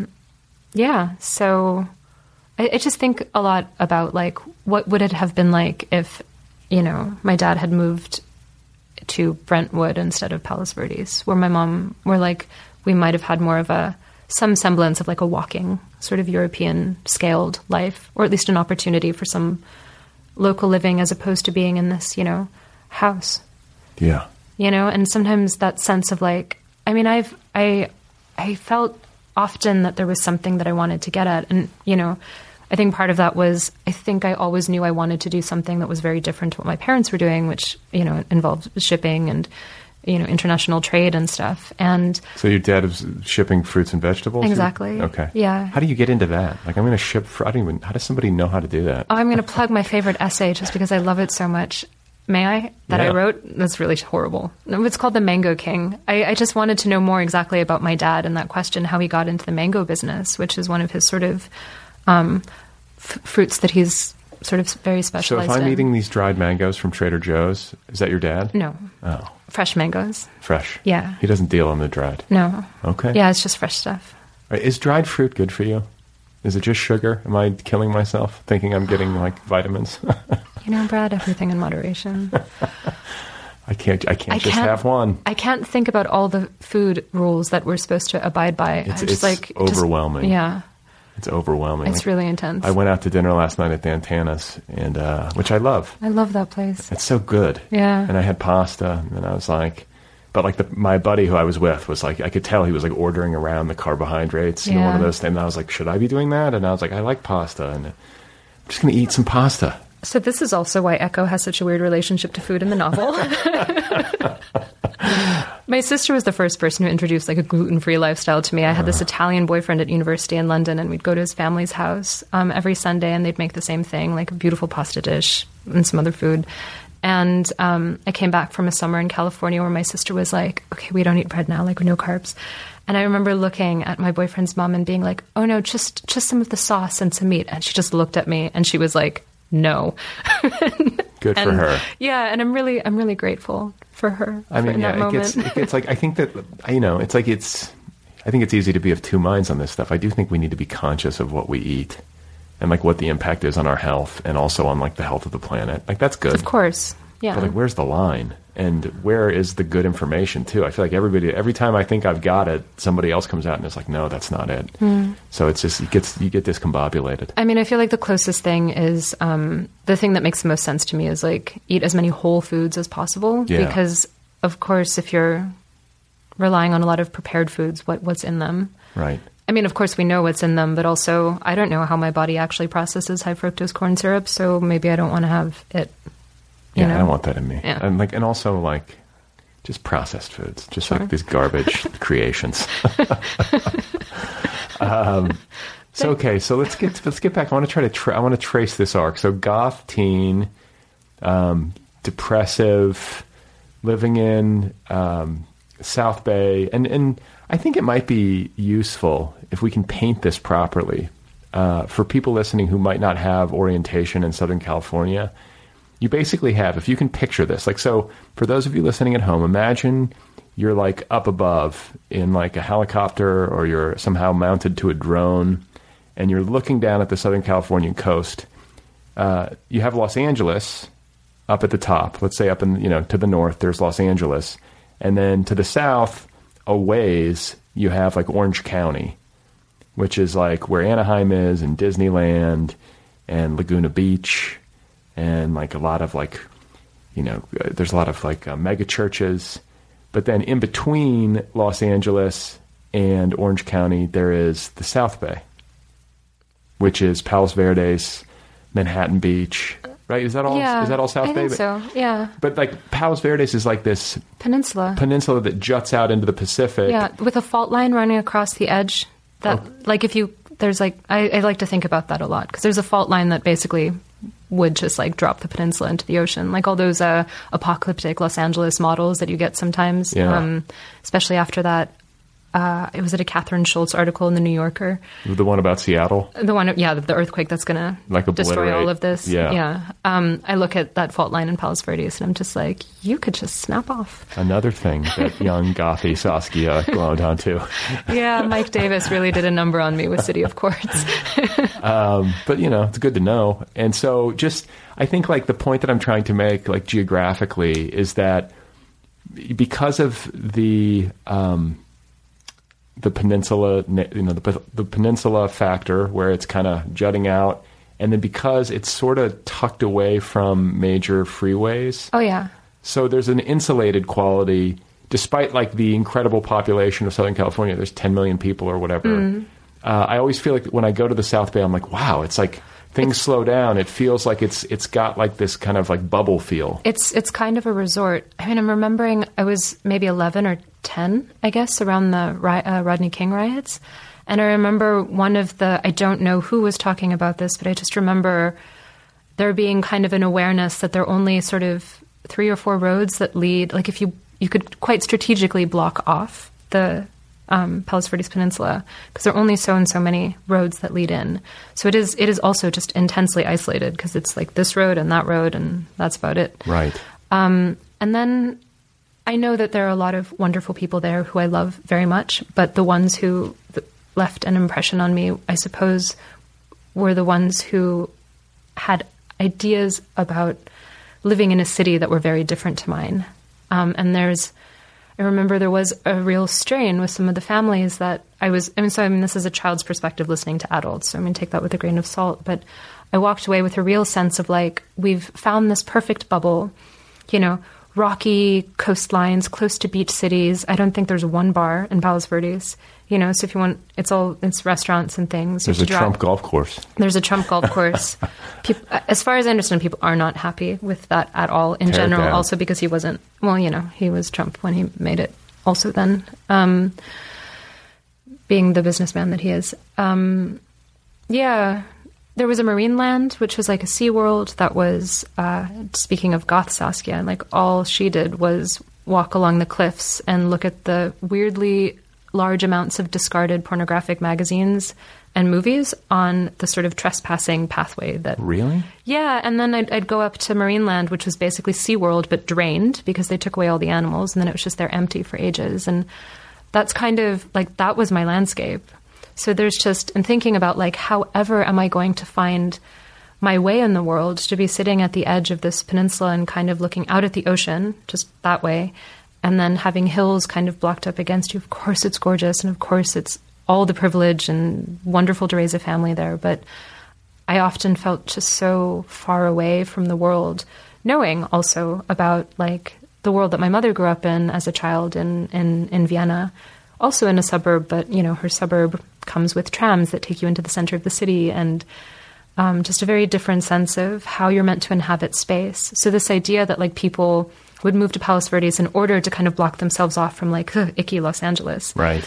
so I just think a lot about, like, what would it have been like if, my dad had moved to Brentwood instead of Palos Verdes, where my mom, we might have had more of some semblance of like a walking sort of European scaled life, or at least an opportunity for some local living as opposed to being in this, house. Yeah. And sometimes that sense of like, I felt often that there was something that I wanted to get at. And, I think part of that was, I think I always knew I wanted to do something that was very different to what my parents were doing, which, involved shipping and, international trade and stuff. And so your dad was shipping fruits and vegetables? Exactly. Okay. Yeah. How do you get into that? Like, I'm going to ship, how does somebody know how to do that? Oh, I'm going to plug my favorite essay just because I love it so much. May I? That I wrote? That's really horrible. No, it's called The Mango King. I just wanted to know more exactly about my dad and that question, how he got into the mango business, which is one of his sort of fruits that he's sort of very specialized in. So if I'm eating these dried mangoes from Trader Joe's, is that your dad? No. Oh. Fresh mangoes. Fresh? Yeah. He doesn't deal in the dried? No. Okay. Yeah, it's just fresh stuff. Is dried fruit good for you? Is it just sugar? Am I killing myself thinking I'm getting like vitamins? Brad, everything in moderation. I can't just have one. I can't think about all the food rules that we're supposed to abide by. It's overwhelming. Yeah. It's overwhelming. It's really intense. I went out to dinner last night at Dantana's, and which I love. I love that place. It's so good. Yeah. And I had pasta, and I was like, but like my buddy who I was with was like, I could tell he was like ordering around the carbohydrates and one of those things. And I was like, should I be doing that? And I was like, I like pasta, and I'm just going to eat some pasta. So this is also why Echo has such a weird relationship to food in the novel. My sister was the first person who introduced like a gluten-free lifestyle to me. I had this Italian boyfriend at university in London, and we'd go to his family's house every Sunday, and they'd make the same thing, like a beautiful pasta dish and some other food. And I came back from a summer in California where my sister was like, okay, we don't eat bread now, like no carbs. And I remember looking at my boyfriend's mom and being like, oh no, just some of the sauce and some meat. And she just looked at me and she was like, no. Good for her. Yeah, and I'm really grateful for her. I mean, that moment. It gets like, I think that, it's like I think it's easy to be of two minds on this stuff. I do think we need to be conscious of what we eat and like what the impact is on our health and also on like the health of the planet. Like that's good. Of course. Yeah. But like, where's the line? And where is the good information too? I feel like every time I think I've got it, somebody else comes out and it's like, no, that's not it. So it's just, you get discombobulated. I mean, I feel like the closest thing is, the thing that makes the most sense to me is like eat as many whole foods as possible. Yeah. Because of course, if you're relying on a lot of prepared foods, what's in them? Right. I mean, of course we know what's in them, but also I don't know how my body actually processes high fructose corn syrup. So maybe I don't want to have it. I don't want that in me. Yeah. And also like just processed foods, just like these garbage creations. So let's get back. I want to trace this arc. So goth teen, depressive, living in South Bay, and I think it might be useful if we can paint this properly for people listening who might not have orientation in Southern California. You basically have, if you can picture this, like, so for those of you listening at home, imagine you're like up above in like a helicopter or you're somehow mounted to a drone and you're looking down at the Southern Californian coast. You have Los Angeles up at the top. Let's say up in, to the north, there's Los Angeles. And then to the south, a ways, you have like Orange County, which is like where Anaheim is and Disneyland and Laguna Beach. And like a lot of like, there's a lot of like mega churches. But then in between Los Angeles and Orange County, there is the South Bay, which is Palos Verdes, Manhattan Beach, right? Is that all? Yeah, is that all South I Bay? think so. Yeah. But like Palos Verdes is like this peninsula that juts out into the Pacific. Yeah, with a fault line running across the edge. That like if you there's like I like to think about that a lot because there's a fault line that basically would just like drop the peninsula into the ocean, like all those apocalyptic Los Angeles models that you get sometimes, especially after that. It was a Catherine Schultz article in the New Yorker. The one about Seattle? The one, the earthquake that's going to like destroy all of this. Yeah. I look at that fault line in Palos Verdes and I'm just like, you could just snap off. Another thing that young gothy Saskia glommed onto. Yeah, Mike Davis really did a number on me with City of Quartz. But, it's good to know. And so I think like the point that I'm trying to make, like geographically, is that because of the peninsula, the peninsula factor where it's kind of jutting out, and then because it's sort of tucked away from major freeways. Oh yeah. So there's an insulated quality, despite like the incredible population of Southern California. There's 10 million people or whatever. I always feel like when I go to the South Bay, I'm like, wow, it's like things slow down. It feels like it's got like this kind of like bubble feel. It's kind of a resort. I mean, I'm remembering I was maybe 11 or 10, I guess, around the Rodney King riots. And I remember I don't know who was talking about this, but I just remember there being kind of an awareness that there are only sort of 3 or 4 roads that lead, like if you could quite strategically block off the Palos Verdes Peninsula, because there are only so and so many roads that lead in. So it is also just intensely isolated because it's like this road and that's about it. Right. And then I know that there are a lot of wonderful people there who I love very much, but the ones who left an impression on me, I suppose, were the ones who had ideas about living in a city that were very different to mine. I remember there was a real strain with some of the families that this is a child's perspective listening to adults, so take that with a grain of salt, but I walked away with a real sense of like, we've found this perfect bubble, rocky coastlines, close to beach cities. I don't think there's one bar in Palos Verdes, so if you want, it's restaurants and things. There's a Trump golf course. There's a Trump golf course. As far as I understand, people are not happy with that at all in general, also because he wasn't, he was Trump when he made it also then, being the businessman that he is. There was a Marineland, which was like a SeaWorld that was, speaking of goth Saskia, like all she did was walk along the cliffs and look at the weirdly large amounts of discarded pornographic magazines and movies on the sort of trespassing pathway that... Really? Yeah, and then I'd go up to Marineland, which was basically SeaWorld, but drained because they took away all the animals, and then it was just there empty for ages. And that's kind of, like, that was my landscape. So there's just, and thinking about, like, however am I going to find my way in the world to be sitting at the edge of this peninsula and kind of looking out at the ocean, just that way, and then having hills kind of blocked up against you. Of course it's gorgeous, and of course it's all the privilege and wonderful to raise a family there, but I often felt just so far away from the world, knowing also about, like, the world that my mother grew up in as a child in Vienna, also in a suburb, but, her suburb comes with trams that take you into the center of the city, and just a very different sense of how you're meant to inhabit space. So this idea that, like, people would move to Palos Verdes in order to kind of block themselves off from, like, icky Los Angeles. Right.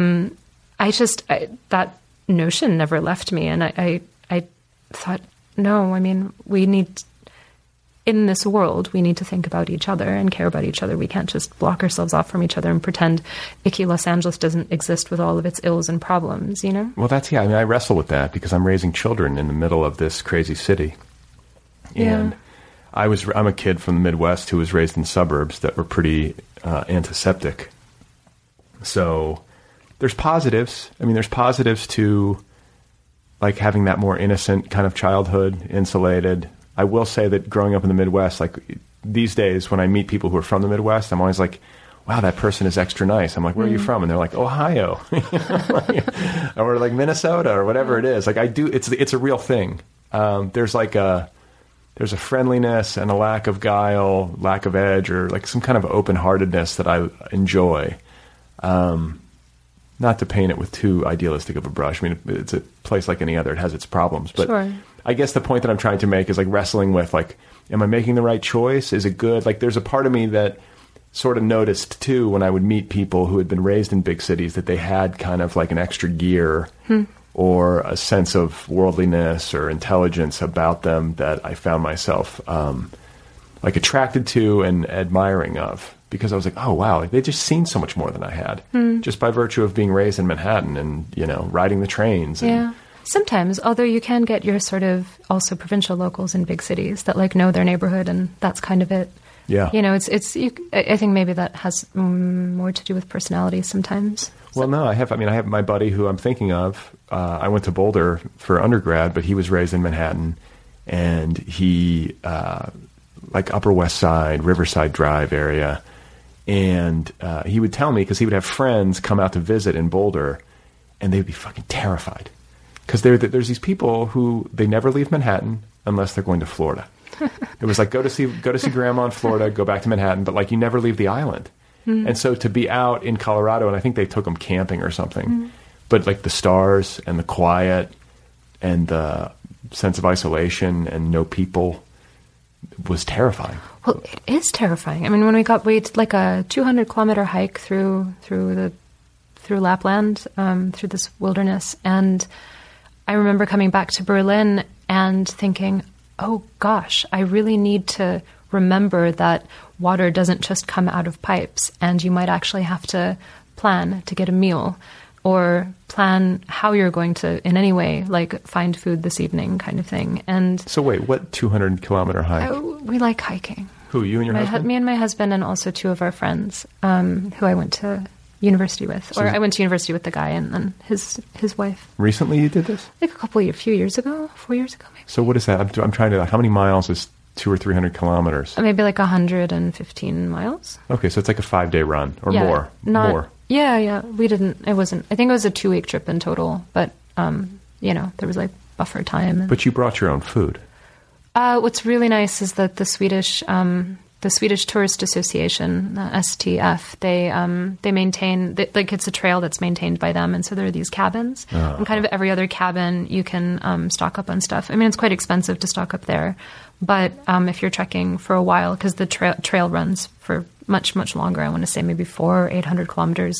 That notion never left me. And I thought, no, we need, in this world, we need to think about each other and care about each other. We can't just block ourselves off from each other and pretend icky Los Angeles doesn't exist with all of its ills and problems, Well, I wrestle with that because I'm raising children in the middle of this crazy city. And I'm a kid from the Midwest who was raised in suburbs that were pretty antiseptic. So there's positives. There's positives to, like, having that more innocent kind of childhood, insulated. I will say that growing up in the Midwest, like, these days when I meet people who are from the Midwest, I'm always like, wow, that person is extra nice. I'm like, where are you from? And they're like, Ohio, or like Minnesota, or whatever it is. Like, it's a real thing. There's a friendliness and a lack of guile, lack of edge, or like some kind of open-heartedness that I enjoy. not to paint it with too idealistic of a brush. I mean, it's a place like any other. It has its problems. But Sure. I guess the point that I'm trying to make is like wrestling with like, am I making the right choice? Is it good? Like there's a part of me that sort of noticed too when I would meet people who had been raised in big cities that they had kind of like an extra gear or a sense of worldliness or intelligence about them that I found myself like attracted to and admiring of. Because I was like, oh, wow, like, they'd just seen so much more than I had, just by virtue of being raised in Manhattan and, riding the trains. And, Yeah. Sometimes, although you can get your sort of also provincial locals in big cities that like know their neighborhood and that's kind of it. Yeah. I think maybe that has more to do with personality sometimes. Well, no, I have my buddy who I'm thinking of. I went to Boulder for undergrad, but he was raised in Manhattan, and he, like Upper West Side, Riverside Drive area. And he would tell me, because he would have friends come out to visit in Boulder, and they would be fucking terrified. Because there's these people who, they never leave Manhattan unless they're going to Florida. It was like, go to see grandma in Florida, go back to Manhattan, but like you never leave the island. And so to be out in Colorado, and I think they took them camping or something, but like the stars and the quiet and the sense of isolation and no people was terrifying. Well, it is terrifying. I mean, when we did like a 200-kilometer hike through Lapland, through this wilderness, and I remember coming back to Berlin and thinking, oh gosh, I really need to remember that water doesn't just come out of pipes, and you might actually have to plan to get a meal or plan how you're going to, in any way, like find food this evening kind of thing. And so wait, what 200-kilometer hike? We like hiking. Who, you and your husband? Me and my husband, and also two of our friends who I went to university with. I went to university with the guy and then his wife. Recently you did this? Like a few years ago, 4 years ago maybe. So what is that? I'm trying to, how many miles is 200 or 300 kilometers? Maybe like 115 miles. Okay, so it's like a 5-day run or more. More. Yeah. I think it was a 2-week trip in total, but, there was like buffer time. But you brought your own food. What's really nice is that the Swedish Tourist Association, STF, they maintain, like it's a trail that's maintained by them. And so there are these cabins. And kind of every other cabin you can stock up on stuff. I mean, it's quite expensive to stock up there. But if you're trekking for a while, because the trail runs for much, much longer, I want to say maybe 400 or 800 kilometers,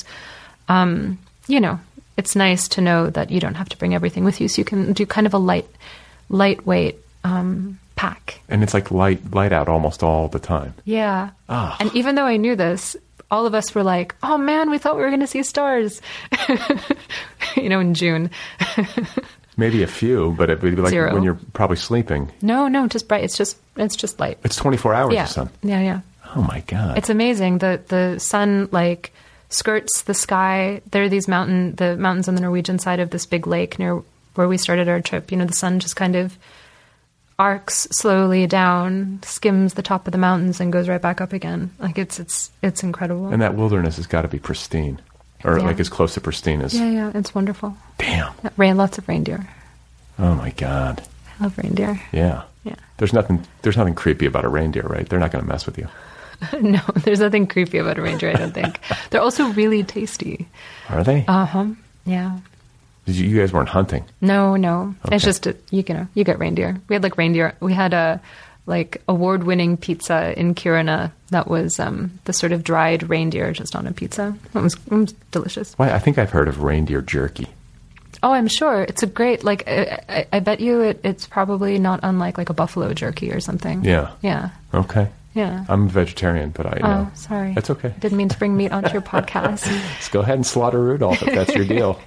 it's nice to know that you don't have to bring everything with you. So you can do kind of a lightweight pack. And it's like light out almost all the time. Yeah. And even though I knew this, all of us were like, oh man, we thought we were going to see stars, in June. Maybe a few, but it would be like 0. when you're probably sleeping. No, just bright. It's just light. It's 24 hours of sun. Yeah. Oh my God. It's amazing. The sun like skirts the sky. There are the mountains on the Norwegian side of this big lake near where we started our trip. The sun just kind of arcs slowly down, skims the top of the mountains, and goes right back up again. Like it's incredible. And that wilderness has got to be pristine, or like as close to pristine as. Yeah, it's wonderful. Damn. Yeah, lots of reindeer. Oh my God. I love reindeer. Yeah. Yeah. There's nothing creepy about a reindeer, right? They're not going to mess with you. No, there's nothing creepy about a reindeer, I don't think. They're also really tasty. Are they? Yeah. You guys weren't hunting? No. Okay. It's just, you get reindeer. We had like reindeer. We had a award-winning pizza in Kiruna that was the sort of dried reindeer just on a pizza. It was delicious. Why? I think I've heard of reindeer jerky. Oh, I'm sure. It's a great, like, I bet you it's probably not unlike like a buffalo jerky or something. Yeah. Yeah. Okay. Yeah. I'm a vegetarian, but I know. Oh, sorry. That's okay. Didn't mean to bring meat onto your podcast. Let's go ahead and slaughter Rudolph if that's your deal.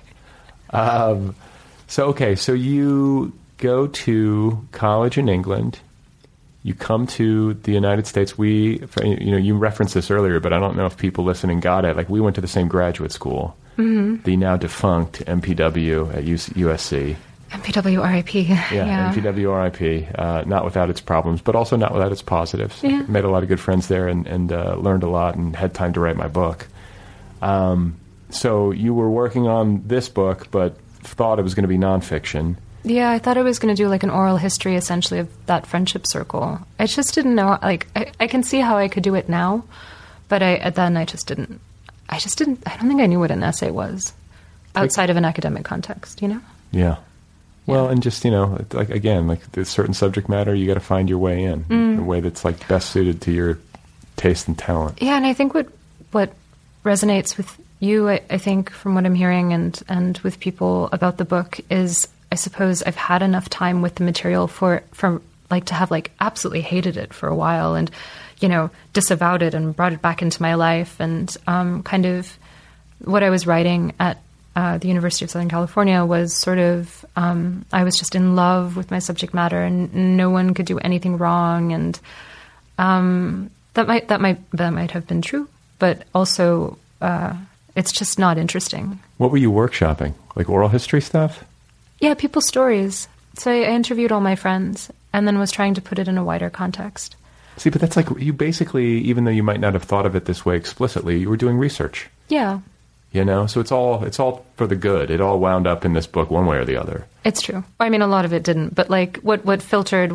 So you go to college in England. You come to the United States. You referenced this earlier, but I don't know if people listening got it. Like, we went to the same graduate school, the now defunct MPW at USC. MPW RIP. Yeah, MPW RIP. Not without its problems, but also not without its positives. Yeah. Made a lot of good friends there and learned a lot and had time to write my book. So you were working on this book, but thought it was going to be nonfiction. Yeah, I thought I was going to do like an oral history, essentially, of that friendship circle. I just didn't know. Like, I can see how I could do it now, but then I just didn't. I don't think I knew what an essay was. outside of an academic context, you know? Yeah. Well, and just, like, again, like there's certain subject matter, you got to find your way in a way that's like best suited to your taste and talent. Yeah. And I think what resonates with you, I think from what I'm hearing and with people about the book is, I suppose I've had enough time with the material from like to have like absolutely hated it for a while and, disavowed it and brought it back into my life. And kind of what I was writing at the University of Southern California was sort of, I was just in love with my subject matter and no one could do anything wrong. And that might have been true, but also it's just not interesting. What were you workshopping? Like oral history stuff? Yeah, people's stories. So I interviewed all my friends and then was trying to put it in a wider context. See, but that's like you basically, even though you might not have thought of it this way explicitly, you were doing research. Yeah. So it's all for the good. It all wound up in this book one way or the other. It's true. I mean, a lot of it didn't, but like what filtered,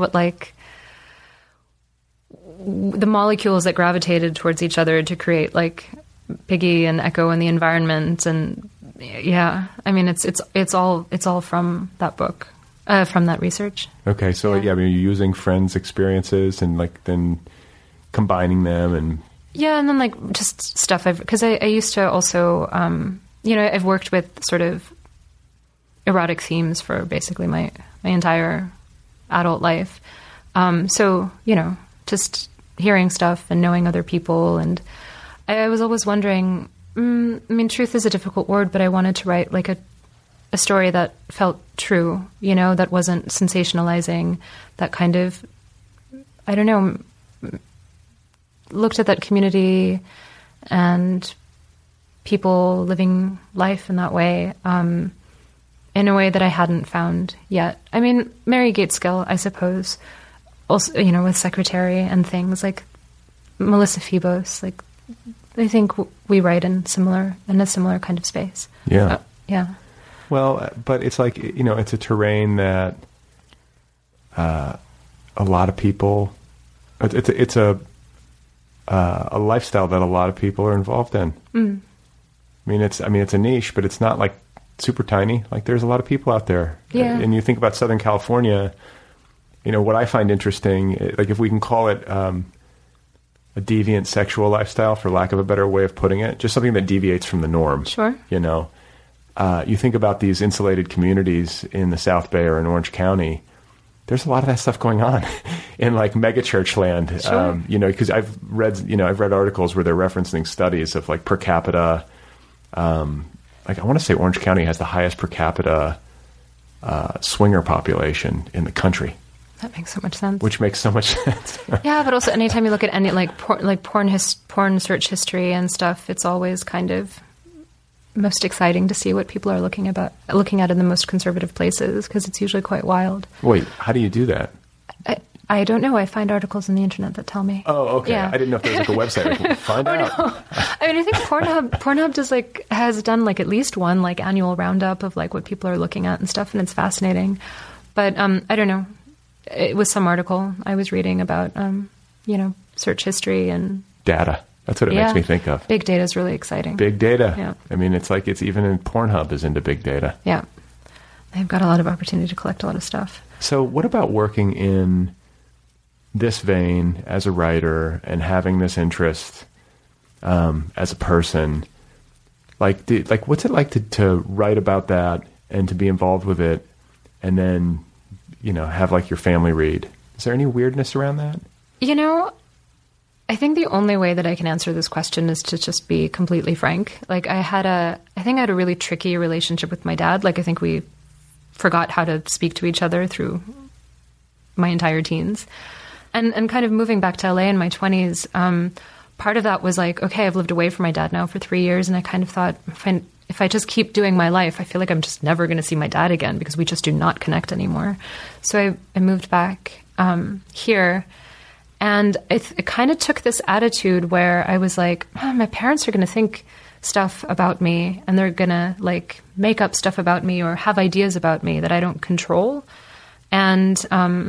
the molecules that gravitated towards each other to create like Piggy and Echo and the environment. And yeah, I mean, it's all from that book, from that research. Okay. So yeah, I mean, you're using friends' experiences and like then combining them and. Yeah, and then like just stuff because I used to also, I've worked with sort of erotic themes for basically my entire adult life. So, just hearing stuff and knowing other people. And I was always wondering, truth is a difficult word, but I wanted to write like a story that felt true, that wasn't sensationalizing, that kind of, I don't know, looked at that community and people living life in that way, in a way that I hadn't found yet. I mean, Mary Gateskill, I suppose, also, with Secretary and things like Melissa Phoebos, like I think we write in a similar kind of space. Yeah. Yeah. Well, but it's like, it's a terrain that a lot of people, it's a lifestyle that a lot of people are involved in. Mm. It's a niche, but it's not like super tiny. Like there's a lot of people out there. Yeah. And you think about Southern California, what I find interesting, like if we can call it a deviant sexual lifestyle, for lack of a better way of putting it, just something that deviates from the norm. Sure. You think about these insulated communities in the South Bay or in Orange County, there's a lot of that stuff going on in like megachurch land. Sure. Because I've read articles where they're referencing studies of like per capita. Like I want to say Orange County has the highest per capita swinger population in the country. That makes so much sense. Which makes so much sense. Yeah, but also anytime you look at any porn search history and stuff, it's always kind of most exciting to see what people are looking at in the most conservative places, because it's usually quite wild. Wait, how do you do that? I don't know. I find articles in the internet that tell me. Oh, okay. Yeah. I didn't know if there was like a website. Find out. No. I mean, I think Pornhub has done like at least one like annual roundup of like what people are looking at and stuff, and it's fascinating. But I don't know. It was some article I was reading about search history and data. That's what it makes me think of. Big data is really exciting. Big data. Yeah. I mean, it's like it's even in Pornhub is into big data. Yeah. They've got a lot of opportunity to collect a lot of stuff. So what about working in this vein as a writer and having this interest as a person? Like what's it like to write about that and to be involved with it and then, have like your family read? Is there any weirdness around that? I think the only way that I can answer this question is to just be completely frank. Like I think I had a really tricky relationship with my dad. Like I think we forgot how to speak to each other through my entire teens. And kind of moving back to LA in my 20s, part of that was like, okay, I've lived away from my dad now for 3 years. And I kind of thought, if I just keep doing my life, I feel like I'm just never going to see my dad again because we just do not connect anymore. So I moved back here. And it kind of took this attitude where I was like, my parents are going to think stuff about me and they're going to like make up stuff about me or have ideas about me that I don't control. And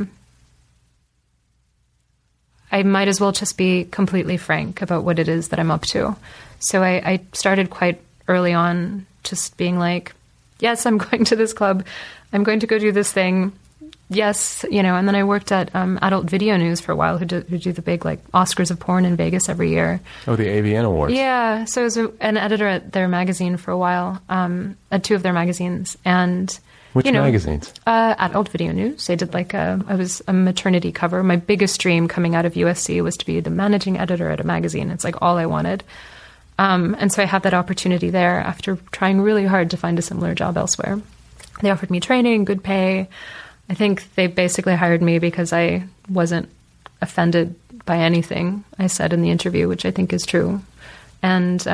I might as well just be completely frank about what it is that I'm up to. So I started quite early on just being like, yes, I'm going to this club. I'm going to go do this thing. Yes, and then I worked at Adult Video News for a while, who do the big like Oscars of porn in Vegas every year. Oh, the AVN Awards. Yeah, so I was an editor at their magazine for a while, at 2 of their magazines, and which magazines? Adult Video News. I did I was a maternity cover. My biggest dream coming out of USC was to be the managing editor at a magazine. It's like all I wanted, and so I had that opportunity there after trying really hard to find a similar job elsewhere. They offered me training, good pay. I think they basically hired me because I wasn't offended by anything I said in the interview, which I think is true. And,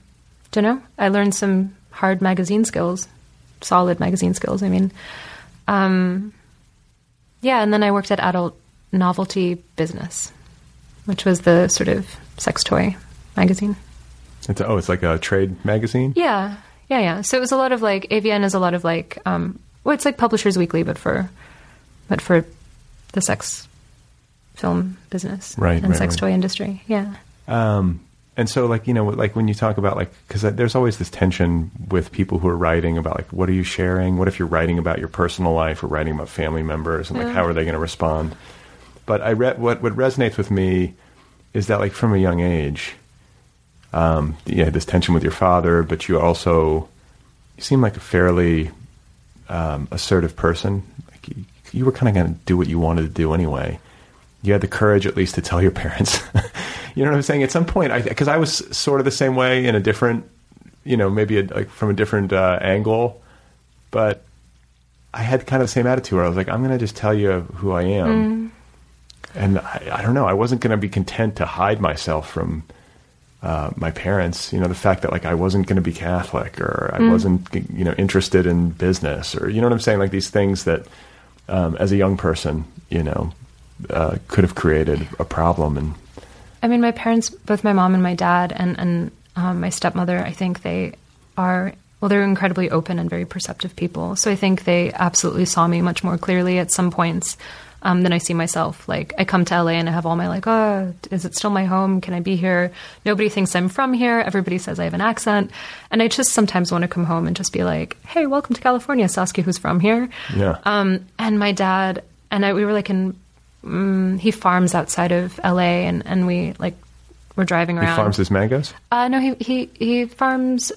I learned some hard magazine skills, solid magazine skills. I mean, and then I worked at Adult Novelty Business, which was the sort of sex toy magazine. It's like a trade magazine? Yeah. So it was a lot of AVN is a lot of it's like Publishers Weekly, but for the sex film business and sex toy industry. Yeah. And so when you talk about because there's always this tension with people who are writing about what are you sharing? What if you're writing about your personal life or writing about family members and how are they going to respond? But I read what resonates with me is that from a young age, you had this tension with your father, but you seem like a fairly assertive person. You were kind of going to do what you wanted to do anyway. You had the courage, at least, to tell your parents. You know what I'm saying? At some point, because I was sort of the same way in a different, maybe from a different angle, but I had kind of the same attitude where I was like, I'm going to just tell you who I am. And I don't know, I wasn't going to be content to hide myself from my parents, the fact that I wasn't going to be Catholic or I wasn't, interested in business or, you know what I'm saying? These things that, as a young person, could have created a problem. And I mean, my parents, both my mom and my dad and my stepmother, I think they're incredibly open and very perceptive people. So I think they absolutely saw me much more clearly at some points than I see myself. I come to LA and I have all my is it still my home? Can I be here? Nobody thinks I'm from here. Everybody says I have an accent. And I just sometimes want to come home and just be like, hey, welcome to California, Saskia, who's from here. Yeah. And my dad and we were he farms outside of LA and we're driving around. He farms his mangoes? No, he farms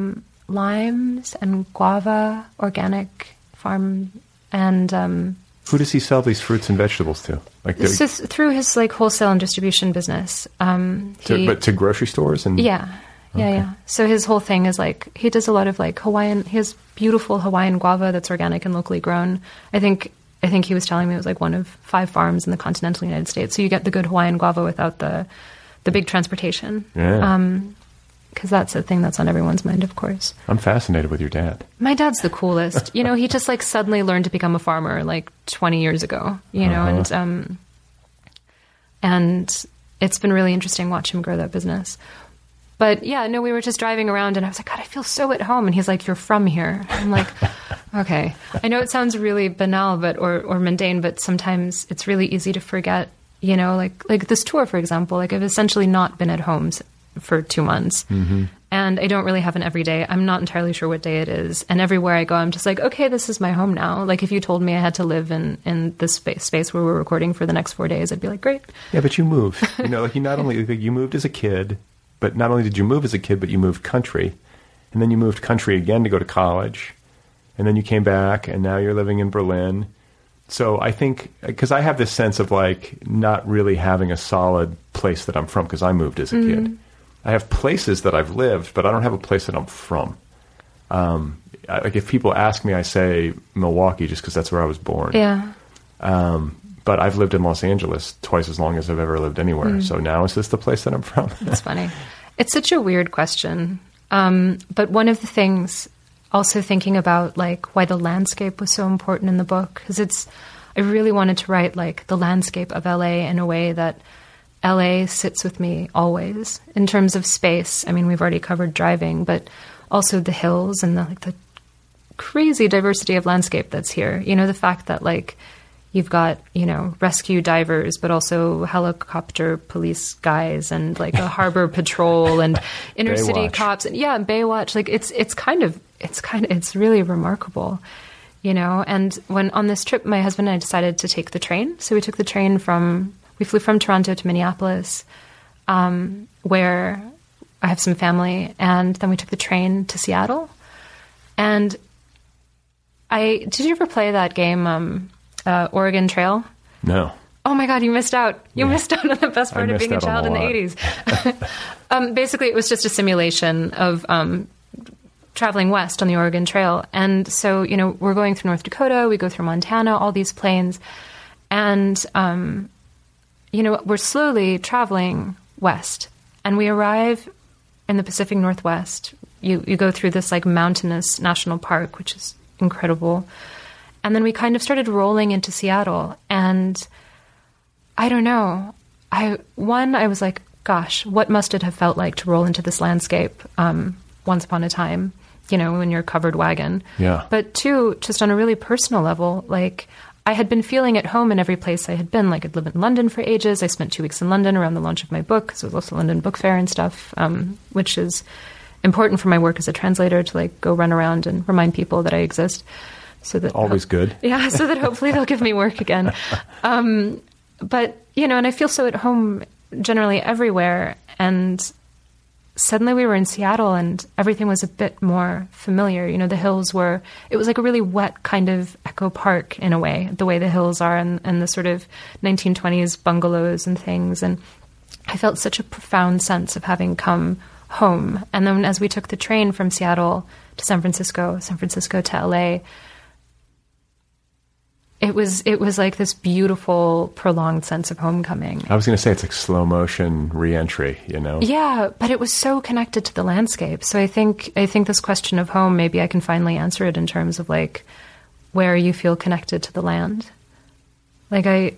limes and guava, organic farm, and who does he sell these fruits and vegetables to? Through his wholesale and distribution business. But to grocery stores and yeah. So his whole thing is he does a lot of Hawaiian. He has beautiful Hawaiian guava that's organic and locally grown. I think he was telling me it was one of 5 farms in the continental United States. So you get the good Hawaiian guava without the big transportation. Yeah. Because that's a thing that's on everyone's mind, of course. I'm fascinated with your dad. My dad's the coolest. He just suddenly learned to become a farmer 20 years ago, and it's been really interesting watching him grow that business. But yeah, no, we were just driving around and I was like, God, I feel so at home. And he's like, you're from here. I'm like, okay. I know it sounds really banal, or mundane, but sometimes it's really easy to forget, like this tour, for example, I've essentially not been at home for 2 months. Mm-hmm. And I don't really have an everyday. I'm not entirely sure what day it is. And everywhere I go, I'm just like, okay, this is my home now. If you told me I had to live in this space where we're recording for the next 4 days, I'd be like, great. Yeah, but you moved. You not only, you moved as a kid, but not only did you move as a kid, but you moved country. And then you moved country again to go to college. And then you came back, and now you're living in Berlin. So I think, because I have this sense of not really having a solid place that I'm from, because I moved as a kid. I have places that I've lived, but I don't have a place that I'm from. If people ask me, I say Milwaukee just because that's where I was born. Yeah. But I've lived in Los Angeles twice as long as I've ever lived anywhere. So now is this the place that I'm from? That's funny. It's such a weird question. But one of the things, also thinking about why the landscape was so important in the book, because I really wanted to write the landscape of LA in a way that LA sits with me always in terms of space. I mean, we've already covered driving, but also the hills and the crazy diversity of landscape that's here. The fact that You've got, rescue divers, but also helicopter police guys and like a harbor patrol and inner city cops and Baywatch. Like it's really remarkable, and when on this trip, my husband and I decided to take the train. So we took the train we flew from Toronto to Minneapolis, where I have some family. And then we took the train to Seattle. And did you ever play that game, Oregon Trail? No. Oh my God, you missed out. You missed out on the best part of being a child in the 80s. Basically, it was just a simulation of traveling west on the Oregon Trail. And so, we're going through North Dakota, we go through Montana, all these plains. And, we're slowly traveling west. And we arrive in the Pacific Northwest. You go through this like mountainous national park, which is incredible. And then we kind of started rolling into Seattle. And I don't know. I was like, gosh, what must it have felt like to roll into this landscape once upon a time, in your covered wagon. Yeah. But two, just on a really personal level, like I had been feeling at home in every place I had been. Like I'd lived in London for ages. I spent 2 weeks in London around the launch of my book. So it was also London Book Fair and stuff, which is important for my work as a translator to like go run around and remind people that I exist. So that always good. Yeah, so that hopefully they'll give me work again. But, and I feel so at home generally everywhere. And suddenly we were in Seattle and everything was a bit more familiar. The hills it was like a really wet kind of Echo Park in a way, the way the hills are and the sort of 1920s bungalows and things. And I felt such a profound sense of having come home. And then as we took the train from Seattle to San Francisco to LA, it was like this beautiful, prolonged sense of homecoming. I was going to say it's like slow motion re-entry, Yeah, but it was so connected to the landscape. So I think this question of home, maybe I can finally answer it in terms of like where you feel connected to the land. Like I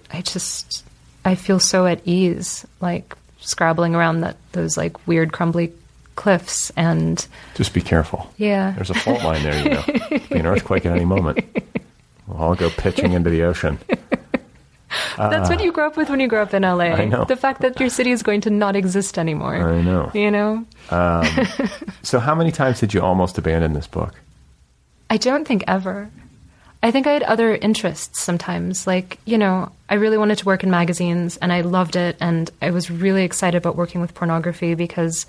feel so at ease, like scrabbling around those like weird crumbly cliffs and just be careful. Yeah, there's a fault line there. Be an earthquake at any moment. We'll all go pitching into the ocean. That's what you grew up with when you grew up in LA. I know. The fact that your city is going to not exist anymore. I know. So how many times did you almost abandon this book? I don't think ever. I think I had other interests sometimes. Like, I really wanted to work in magazines and I loved it. And I was really excited about working with pornography because,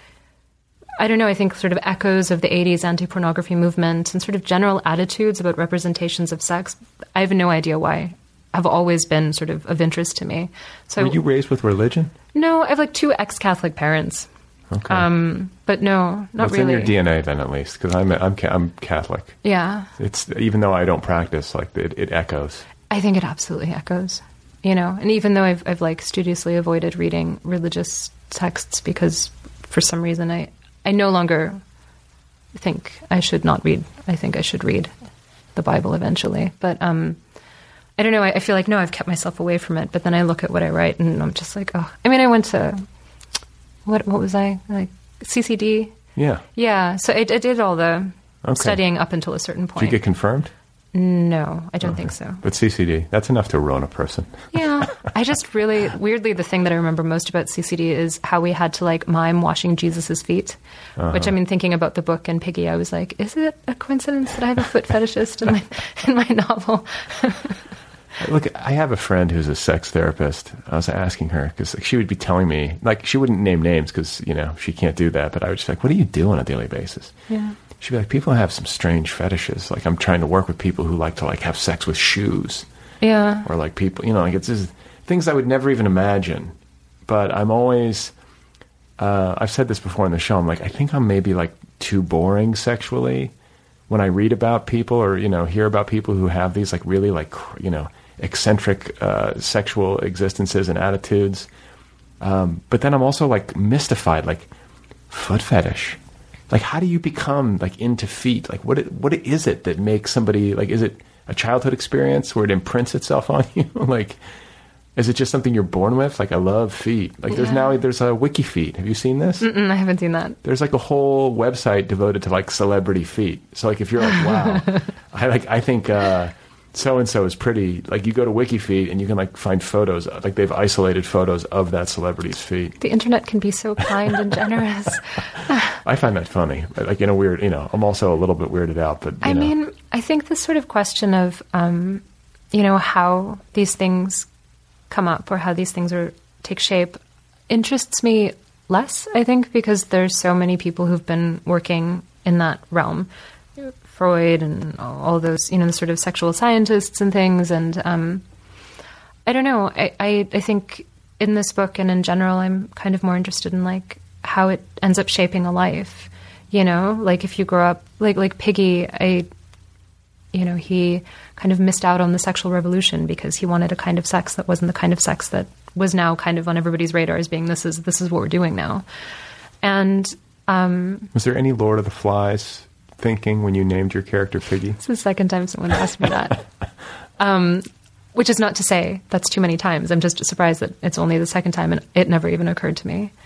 I don't know, I think sort of echoes of the 80s anti-pornography movement and sort of general attitudes about representations of sex, I have no idea why, have always been sort of interest to me. So were you raised with religion? No, I have like 2 ex-Catholic parents. Okay. But no, not really. It's in your DNA then, at least, because I'm Catholic. Yeah. It's even though I don't practice, like it echoes. I think it absolutely echoes. And even though I've like studiously avoided reading religious texts because for some reason I no longer think I should not read. I think I should read the Bible eventually. But I don't know. I feel like, no, I've kept myself away from it. But then I look at what I write and I'm just like, oh. I mean, I went to, what was I? Like CCD? Yeah. Yeah. So I did all the studying up until a certain point. Did you get confirmed? No, I don't think so. But CCD, that's enough to ruin a person. Yeah. I just really, weirdly, the thing that I remember most about CCD is how we had to like mime washing Jesus's feet, which I mean, thinking about the book and Piggy, I was like, is it a coincidence that I have a foot fetishist in my novel? Look, I have a friend who's a sex therapist. I was asking her because she would be telling me, like, she wouldn't name names because, she can't do that. But I would just be like, what do you do on a daily basis? Yeah. She'd be like, people have some strange fetishes. Like, I'm trying to work with people who like to, like, have sex with shoes. Yeah. Or, like, people, like, it's just things I would never even imagine. But I'm always, I've said this before on the show, I'm like, I think I'm maybe, like, too boring sexually when I read about people or, hear about people who have these, like, really, like, eccentric sexual existences and attitudes. But then I'm also, like, mystified, like, foot fetish. Like, how do you become, like, into feet? Like, what is it that makes somebody, like, is it a childhood experience where it imprints itself on you? Like, is it just something you're born with? Like, I love feet. Like, there's a Wiki Feet. Have you seen this? I haven't seen that. There's, like, a whole website devoted to, like, celebrity feet. So, like, if you're like, wow, I think so-and-so is pretty. Like, you go to WikiFeet and you can, like, find photos. Like, they've isolated photos of that celebrity's feet. The internet can be so kind and generous. I find that funny. Like, in a weird, I'm also a little bit weirded out, but, I mean, I think this sort of question of, how these things come up or how these things take shape interests me less, I think, because there's so many people who've been working in that realm. Freud and all those, the sort of sexual scientists and things. And I don't know. I think in this book and in general, I'm kind of more interested in like how it ends up shaping a life. Like if you grow up like Piggy, he kind of missed out on the sexual revolution because he wanted a kind of sex that wasn't the kind of sex that was now kind of on everybody's radar as being this is what we're doing now. And was there any Lord of the Flies thinking when you named your character Piggy? It's the second time someone asked me that. Which is not to say that's too many times. I'm just surprised that it's only the second time and it never even occurred to me.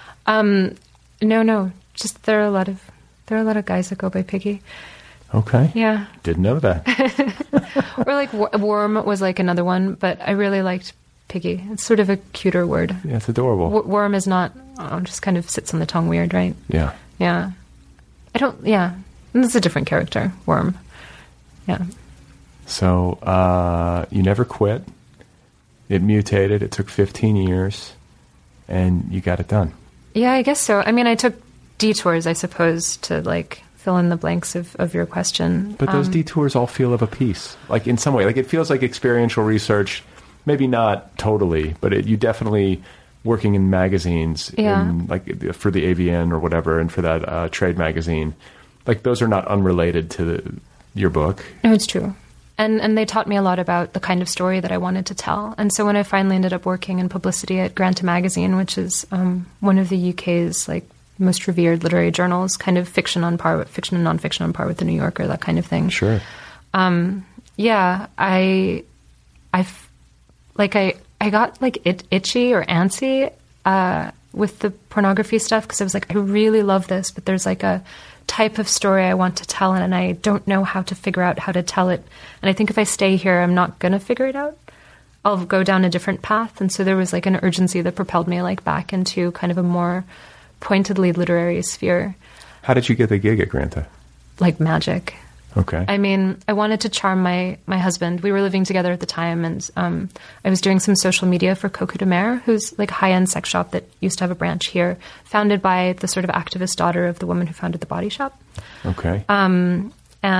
No. Just there are a lot of guys that go by Piggy. Okay. Yeah. Didn't know that. Or like Worm was like another one, but I really liked Piggy. It's sort of a cuter word. Yeah, it's adorable. Worm is not, just kind of sits on the tongue weird, right? Yeah. Yeah. It's a different character, Worm. Yeah. So you never quit. It mutated. It took 15 years, and you got it done. Yeah, I guess so. I mean, I took detours, I suppose, to like fill in the blanks of your question. But those detours all feel of a piece. Like in some way, like it feels like experiential research. Maybe not totally, but you definitely working in magazines, like for the AVN or whatever, and for that trade magazine. Like those are not unrelated to your book. No, it's true. And they taught me a lot about the kind of story that I wanted to tell. And so when I finally ended up working in publicity at Granta Magazine, which is one of the UK's like most revered literary journals, kind of fiction and nonfiction on par with the New Yorker, that kind of thing. Sure. I got like itchy or antsy with the pornography stuff because I was like, I really love this, but there's like a type of story I want to tell and I don't know how to figure out how to tell it. And I think if I stay here, I'm not going to figure it out. I'll go down a different path. And so there was like an urgency that propelled me like back into kind of a more pointedly literary sphere. How did you get the gig at Granta? Like magic. Okay. I mean, I wanted to charm my husband. We were living together at the time, and I was doing some social media for Coco de Mer, who's like a high-end sex shop that used to have a branch here, founded by the sort of activist daughter of the woman who founded the Body Shop. Okay. And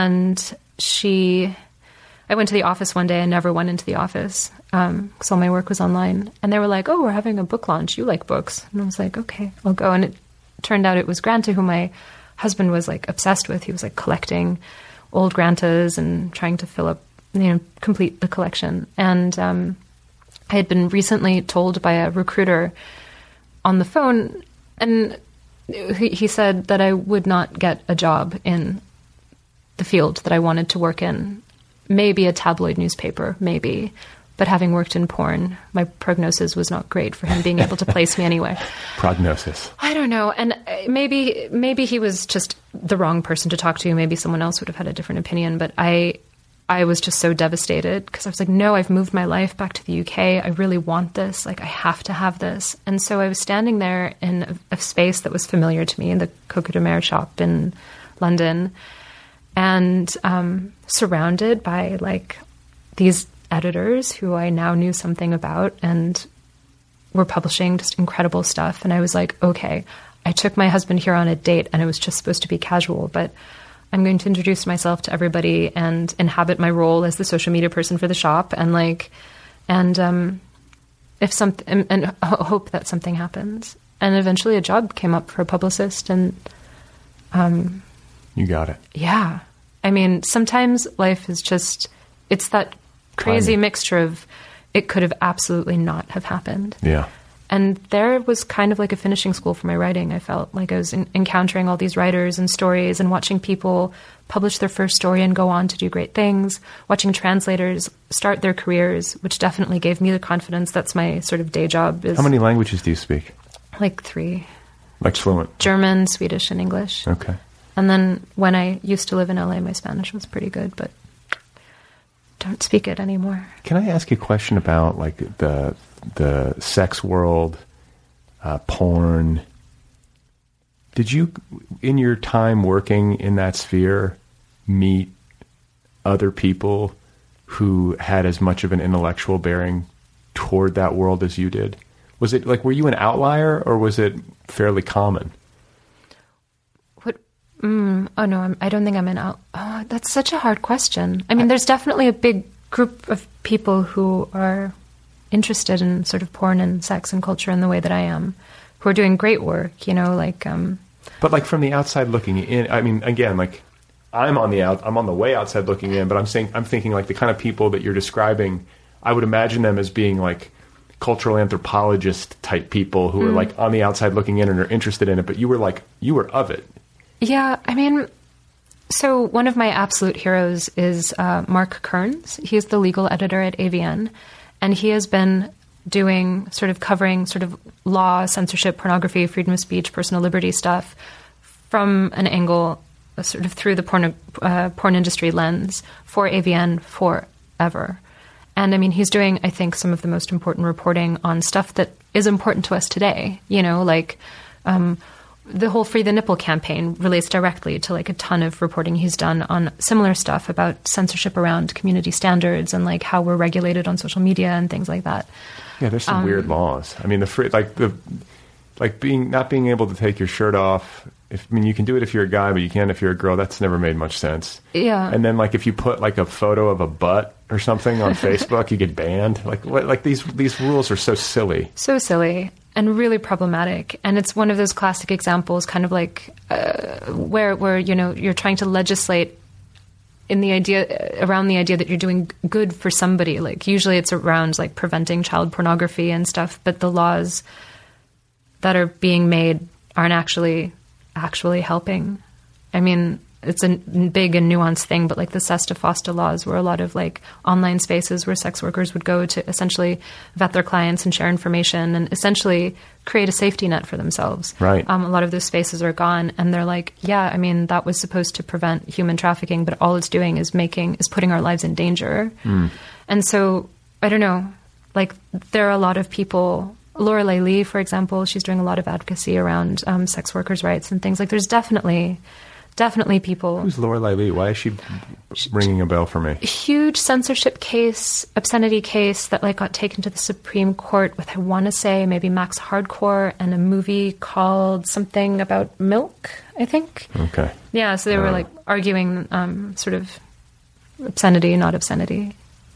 I went to the office one day. I never went into the office because all my work was online. And they were like, "Oh, we're having a book launch. You like books?" And I was like, "Okay, I'll go." And it turned out it was Granta, who my husband was like obsessed with. He was like collecting old Grantas and trying to fill up, complete the collection. And I had been recently told by a recruiter on the phone, and he said that I would not get a job in the field that I wanted to work in. Maybe a tabloid newspaper, maybe. But having worked in porn, my prognosis was not great for him being able to place me anywhere. Prognosis. I don't know. And maybe he was just the wrong person to talk to. Maybe someone else would have had a different opinion. But I was just so devastated because I was like, no, I've moved my life back to the UK. I really want this. Like, I have to have this. And so I was standing there in a space that was familiar to me, the Coco de Mer shop in London, and surrounded by like these editors who I now knew something about and were publishing just incredible stuff. And I was like, okay, I took my husband here on a date and it was just supposed to be casual, but I'm going to introduce myself to everybody and inhabit my role as the social media person for the shop and hope that something happens. And eventually a job came up for a publicist and you got it. Yeah. I mean, sometimes life is just, it's that crazy mixture of it could have absolutely not have happened. Yeah. And there was kind of like a finishing school for my writing. I felt like I was encountering all these writers and stories and watching people publish their first story and go on to do great things, watching translators start their careers, which definitely gave me the confidence. That's my sort of day job. How many languages do you speak? Like 3. Like fluent? German, Swedish, and English. Okay. And then when I used to live in LA, my Spanish was pretty good, but don't speak it anymore. Can I ask you a question about like the sex world, porn? Did you, in your time working in that sphere, meet other people who had as much of an intellectual bearing toward that world as you did? Was it like, were you an outlier, or was it fairly common? Oh no, I don't think I'm an out. Oh, that's such a hard question. I mean, there's definitely a big group of people who are interested in sort of porn and sex and culture in the way that I am, who are doing great work, you know, like. But like from the outside looking in, I mean, again, like I'm on the way outside looking in, but I'm thinking like the kind of people that you're describing, I would imagine them as being like cultural anthropologist type people who are like on the outside looking in and are interested in it, but you were of it. Yeah, I mean, so one of my absolute heroes is Mark Kearns. He's the legal editor at AVN, and he has been covering law, censorship, pornography, freedom of speech, personal liberty stuff from an angle sort of through the porn industry lens for AVN forever. And I mean, he's doing, I think, some of the most important reporting on stuff that is important to us today, you know, like the whole Free the Nipple campaign relates directly to like a ton of reporting he's done on similar stuff about censorship around community standards and like how we're regulated on social media and things like that. Yeah, there's some weird laws. I mean, not being able to take your shirt off. You can do it if you're a guy, but you can't if you're a girl. That's never made much sense. Yeah. And then like if you put like a photo of a butt or something on Facebook, you get banned. Like what? Like these rules are so silly. So silly. And really problematic. And it's one of those classic examples, kind of like where you know, you're trying to legislate around the idea that you're doing good for somebody. Like usually it's around like preventing child pornography and stuff, but the laws that are being made aren't actually helping. I mean, it's a big and nuanced thing, but like the SESTA-FOSTA laws were a lot of like online spaces where sex workers would go to essentially vet their clients and share information and essentially create a safety net for themselves. Right. A lot of those spaces are gone, and they're like, yeah, I mean, that was supposed to prevent human trafficking, but all it's doing is putting our lives in danger. And so, I don't know, like there are a lot of people, Lorelei Lee, for example, she's doing a lot of advocacy around sex workers' rights and things. Like there's definitely people. Who's Lorelei Lee? Why is she ringing a bell for me? Huge censorship case, obscenity case that like got taken to the Supreme Court with, I want to say, maybe Max Hardcore and a movie called something about milk, I think. Okay. Yeah, so they were like arguing sort of obscenity, not obscenity.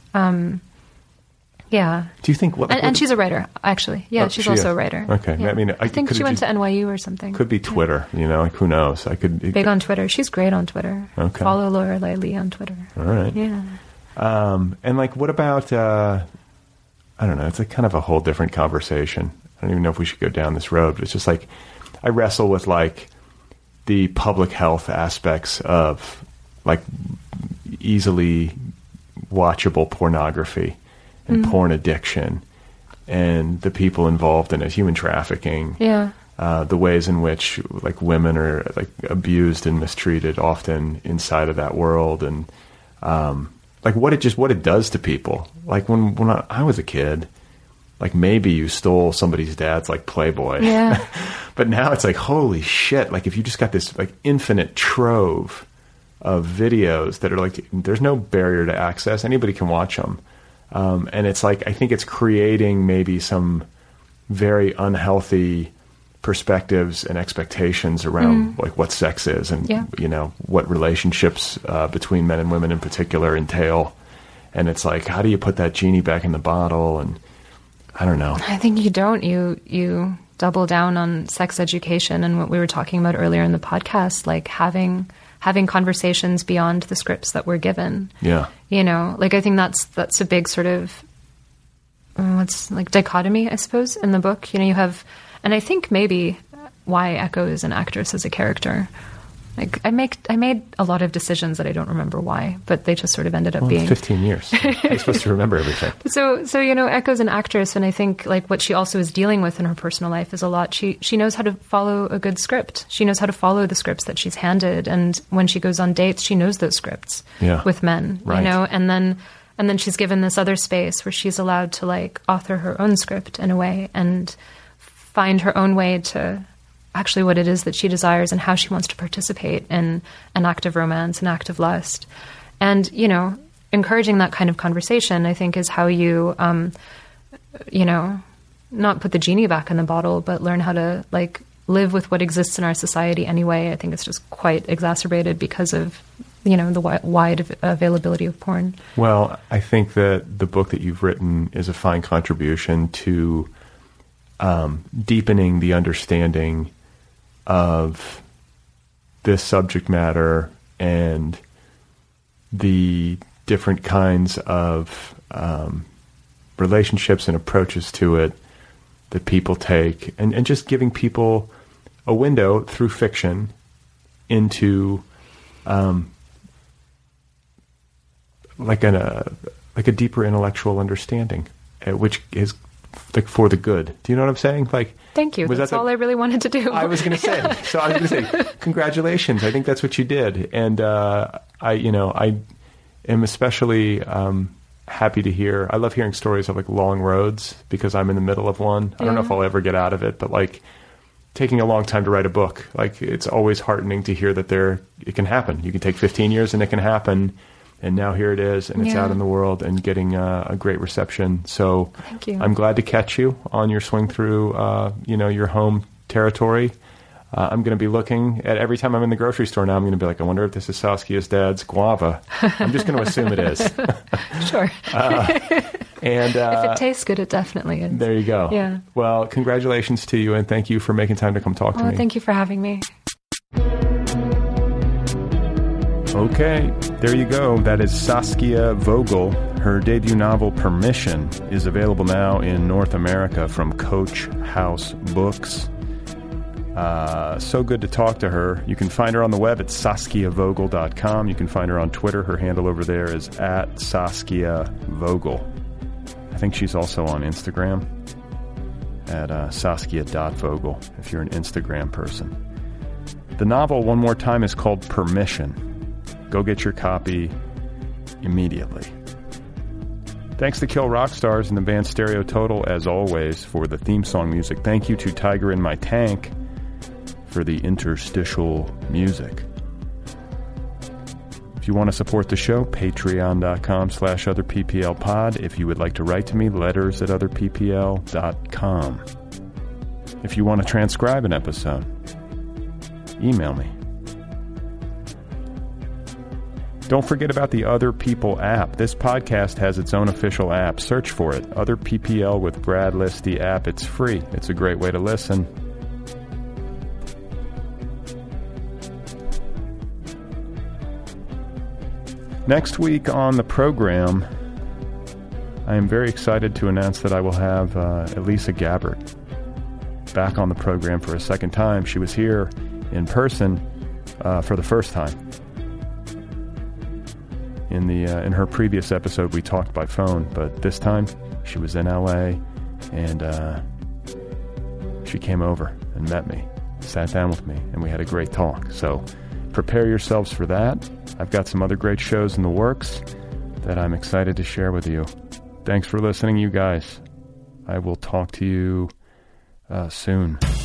Yeah. Do you think and she's a writer, actually. Yeah, she's also a writer. Okay. Yeah. I mean, I think she went to NYU or something. Could be Twitter, you know, like who knows? Big on Twitter. She's great on Twitter. Okay. Follow Lorelei Lee on Twitter. All right. Yeah. And like, what about, I don't know, it's like kind of a whole different conversation. I don't even know if we should go down this road, but it's just like, I wrestle with like the public health aspects of like easily watchable pornography and porn addiction and the people involved in it, human trafficking. Yeah. The ways in which like women are like abused and mistreated often inside of that world, and like what it does to people. Like when I was a kid, like maybe you stole somebody's dad's like Playboy. Yeah. But now it's like, holy shit, like if you just got this like infinite trove of videos that are like, there's no barrier to access, anybody can watch them. And it's like, I think it's creating maybe some very unhealthy perspectives and expectations around like what sex is and, you know, what relationships between men and women in particular entail. And it's like, how do you put that genie back in the bottle? And I don't know. I think you don't. You double down on sex education and what we were talking about earlier in the podcast, like having conversations beyond the scripts that we're given. Yeah. You know, like I think that's a big sort of what's like dichotomy, I suppose, in the book. You know, you have, and I think maybe why Echo is an actress as a character. Like I made a lot of decisions that I don't remember why, but they just sort of ended up being 15 years. You're supposed to remember everything. So you know, Echo's an actress, and I think like what she also is dealing with in her personal life is a lot. She knows how to follow a good script. She knows how to follow the scripts that she's handed, and when she goes on dates, she knows those scripts with men. Right. You know, and then And then she's given this other space where she's allowed to like author her own script in a way and find her own way to actually what it is that she desires and how she wants to participate in an act of romance, an act of lust. And, you know, encouraging that kind of conversation, I think, is how you, you know, not put the genie back in the bottle, but learn how to like live with what exists in our society anyway. I think it's just quite exacerbated because of, you know, the wide availability of porn. Well, I think that the book that you've written is a fine contribution to deepening the understanding of this subject matter and the different kinds of relationships and approaches to it that people take, and just giving people a window through fiction into like a deeper intellectual understanding, which is like for the good. Do you know what I'm saying? Like, thank you. That's all I really wanted to do. I was going to say. So I was going to say, congratulations. I think that's what you did, and I am especially happy to hear. I love hearing stories of like long roads because I'm in the middle of one. I don't know if I'll ever get out of it, but like taking a long time to write a book, like it's always heartening to hear that it can happen. You can take 15 years and it can happen. And now here it is, and it's out in the world and getting a great reception. So thank you. I'm glad to catch you on your swing through, your home territory. I'm going to be looking at every time I'm in the grocery store now. I'm going to be like, I wonder if this is Saskia's dad's guava. I'm just going to assume it is. Sure. And if it tastes good, it definitely is. There you go. Yeah. Well, congratulations to you, and thank you for making time to come talk to me. Thank you for having me. Okay, there you go. That is Saskia Vogel. Her debut novel, Permission, is available now in North America from Coach House Books. So good to talk to her. You can find her on the web at SaskiaVogel.com. You can find her on Twitter. Her handle over there is at Saskia Vogel. I think she's also on Instagram at Saskia.Vogel, if you're an Instagram person. The novel, one more time, is called Permission. Go get your copy immediately. Thanks to Kill Rock Stars and the band Stereo Total, as always, for the theme song music. Thank you to Tiger in My Tank for the interstitial music. If you want to support the show, patreon.com/otherpplpod. If you would like to write to me, letters@otherppl.com. If you want to transcribe an episode, email me. Don't forget about the Other People app. This podcast has its own official app. Search for it. Other PPL with Brad Listy app. It's free. It's a great way to listen. Next week on the program, I am very excited to announce that I will have Elisa Gabbard back on the program for a second time. She was here in person for the first time. In her previous episode, we talked by phone, but this time she was in LA, and she came over and met me, sat down with me, and we had a great talk. So prepare yourselves for that. I've got some other great shows in the works that I'm excited to share with you. Thanks for listening, you guys. I will talk to you soon.